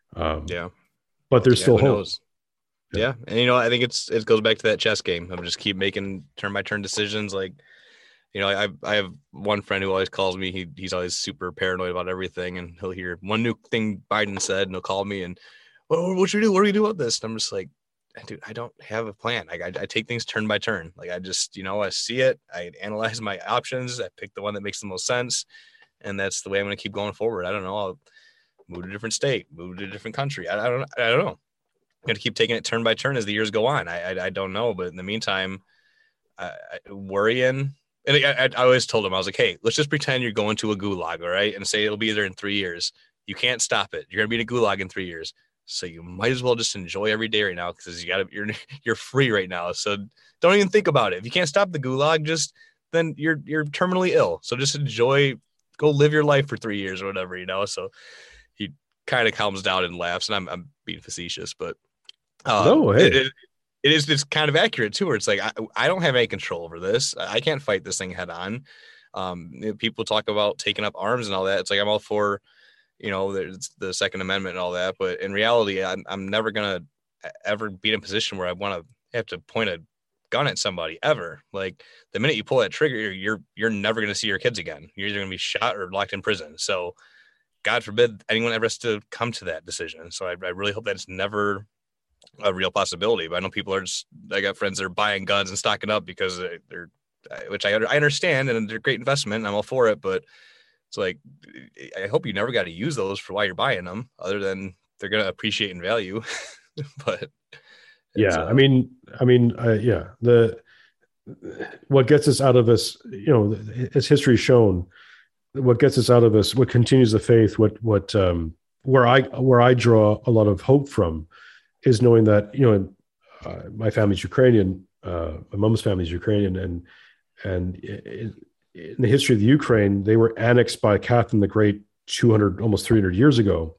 But there's still hope. Yeah. And, you know, I think it goes back to that chess game. I'm just keep making turn by turn decisions. Like, you know, I have one friend who always calls me. He's always super paranoid about everything, and he'll hear one new thing Biden said, and he'll call me and, what should we do? What do we do about this? And I'm just like, dude, I don't have a plan. Like, I take things turn by turn. Like, I just, you know, I see it, I analyze my options, I pick the one that makes the most sense, and that's the way I'm going to keep going forward. I don't know. I'll move to a different state, move to a different country. I don't know. I'm going to keep taking it turn by turn as the years go on. I don't know, but in the meantime, worrying. And I always told him, I was like, hey, let's just pretend you're going to a gulag, all right? And say it'll be there in 3 years. You can't stop it. You're going to be in a gulag in 3 years. So you might as well just enjoy every day right now, because you're free right now. So don't even think about it. If you can't stop the gulag, then you're terminally ill. So just enjoy, go live your life for 3 years or whatever, you know? So he kind of calms down and laughs, and I'm being facetious, but no, hey. It's kind of accurate too, where it's like, I don't have any control over this. I can't fight this thing head on. People talk about taking up arms and all that. It's like, I'm all for, you know, there's the Second Amendment and all that, but in reality, I'm never going to ever be in a position where I want to have to point a gun at somebody ever. Like, the minute you pull that trigger, you're never going to see your kids again. You're either going to be shot or locked in prison. So God forbid anyone ever has to come to that decision. So I really hope that it's never a real possibility. But I know people I got friends that are buying guns and stocking up because they're, which I understand, and they're a great investment, and I'm all for it, but it's like, I hope you never got to use those for why you're buying them, other than they're going to appreciate in value. But yeah, yeah, what gets us out of us, you know, as history's shown, what gets us out of us, what continues the faith, where I draw a lot of hope from, is knowing that, you know, my family's Ukrainian, my mom's family's Ukrainian, and in the history of the Ukraine, they were annexed by Catherine the Great 200, almost 300 years ago.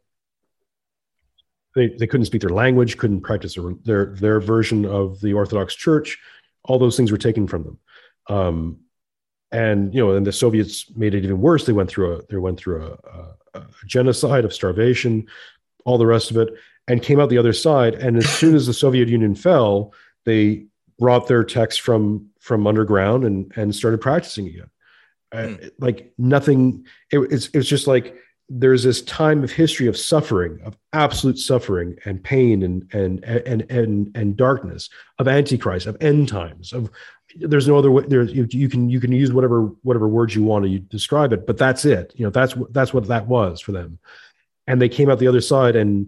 They couldn't speak their language, couldn't practice their version of the Orthodox Church. All those things were taken from them. And, you know, and the Soviets made it even worse. They went through a genocide of starvation, all the rest of it, and came out the other side. And as soon as the Soviet Union fell, they brought their texts from underground and started practicing again. Like nothing. It's just like there's this time of history of suffering, of absolute suffering and pain and darkness, of Antichrist, of end times, of there's no other way. You can use whatever words you want to describe it, but that's it. That's what that was for them, and they came out the other side and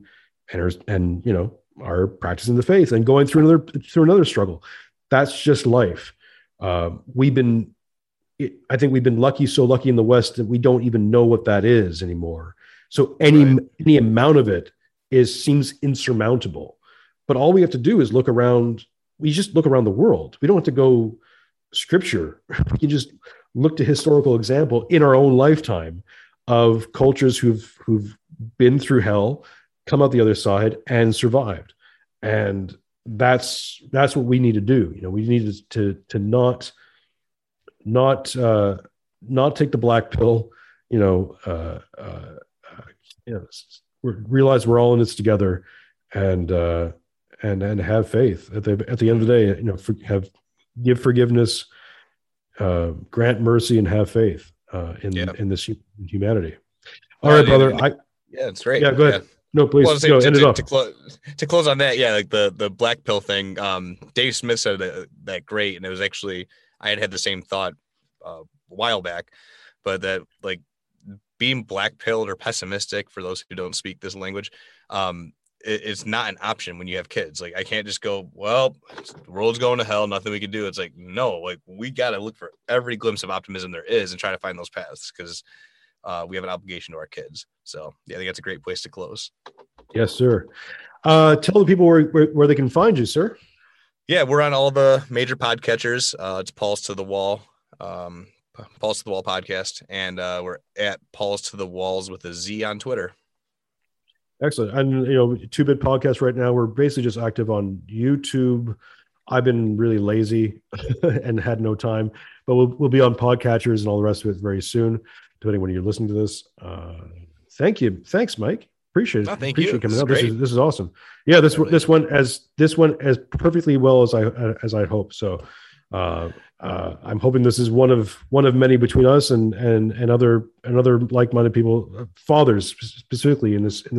are practicing the faith and going through another struggle. That's just life. I think we've been so lucky in the West that we don't even know what that is anymore. So any amount of it seems insurmountable. But all we have to do is look around. We just look around the world. We don't have to go scripture. We can just look to historical example in our own lifetime of cultures who've been through hell, come out the other side, and survived. And that's what we need to do. We need to not take the black pill. Realize we're all in this together, and have faith at the end of the day. Give forgiveness, grant mercy, and have faith in this humanity. All right, brother. It's great. Yeah, go ahead. Yeah. No, please. Well, end it off. To close on that, like the black pill thing. Dave Smith said that great, and it was actually I had the same thought a while back, but that like being black pilled or pessimistic, for those who don't speak this language, it's not an option when you have kids. Like I can't just go, well, the world's going to hell, nothing we can do. It's like, no, like we got to look for every glimpse of optimism there is and try to find those paths, because we have an obligation to our kids. So yeah, I think that's a great place to close. Yes, sir. Tell the people where they can find you, sir. Yeah, we're on all the major podcatchers. It's Paul's to the Wall, Paul's to the Wall podcast, and we're at Paul's to the Walls with a Z on Twitter. Excellent. And 2 Bit Podcast right now, we're basically just active on YouTube. I've been really lazy and had no time, but we'll be on podcatchers and all the rest of it very soon, depending when you're listening to this. Thank you. Thanks, Mike. Appreciate it. Appreciate you coming out. This is awesome. Yeah, this one as perfectly well as I hope. So I'm hoping this is one of many between us and other like-minded people, fathers specifically in this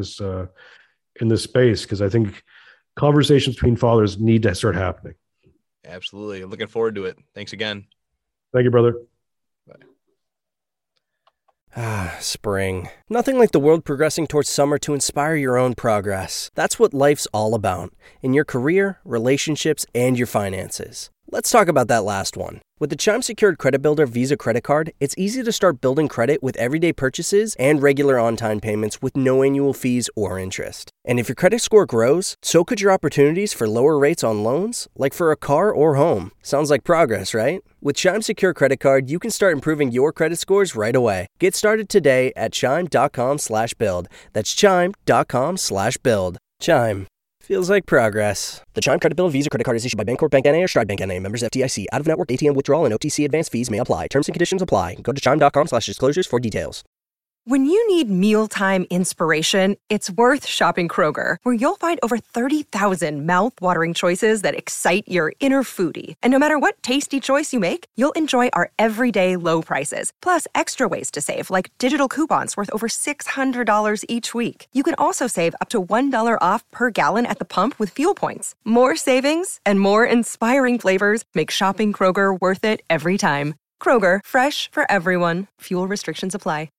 space, because I think conversations between fathers need to start happening. Absolutely. I'm looking forward to it. Thanks again. Thank you, brother. Spring. Nothing like the world progressing towards summer to inspire your own progress. That's what life's all about, in your career, relationships, and your finances. Let's talk about that last one. With the Chime Secured Credit Builder Visa Credit Card, it's easy to start building credit with everyday purchases and regular on-time payments with no annual fees or interest. And if your credit score grows, so could your opportunities for lower rates on loans, like for a car or home. Sounds like progress, right? With Chime Secure Credit Card, you can start improving your credit scores right away. Get started today at chime.com/build. That's chime.com/build. Chime. Feels like progress. The Chime Credit Builder Visa Credit Card is issued by Bancorp Bank N.A. or Stride Bank N.A. Members FDIC. Out-of-network ATM withdrawal and OTC advance fees may apply. Terms and conditions apply. Go to chime.com/disclosures for details. When you need mealtime inspiration, it's worth shopping Kroger, where you'll find over 30,000 mouth-watering choices that excite your inner foodie. And no matter what tasty choice you make, you'll enjoy our everyday low prices, plus extra ways to save, like digital coupons worth over $600 each week. You can also save up to $1 off per gallon at the pump with fuel points. More savings and more inspiring flavors make shopping Kroger worth it every time. Kroger, fresh for everyone. Fuel restrictions apply.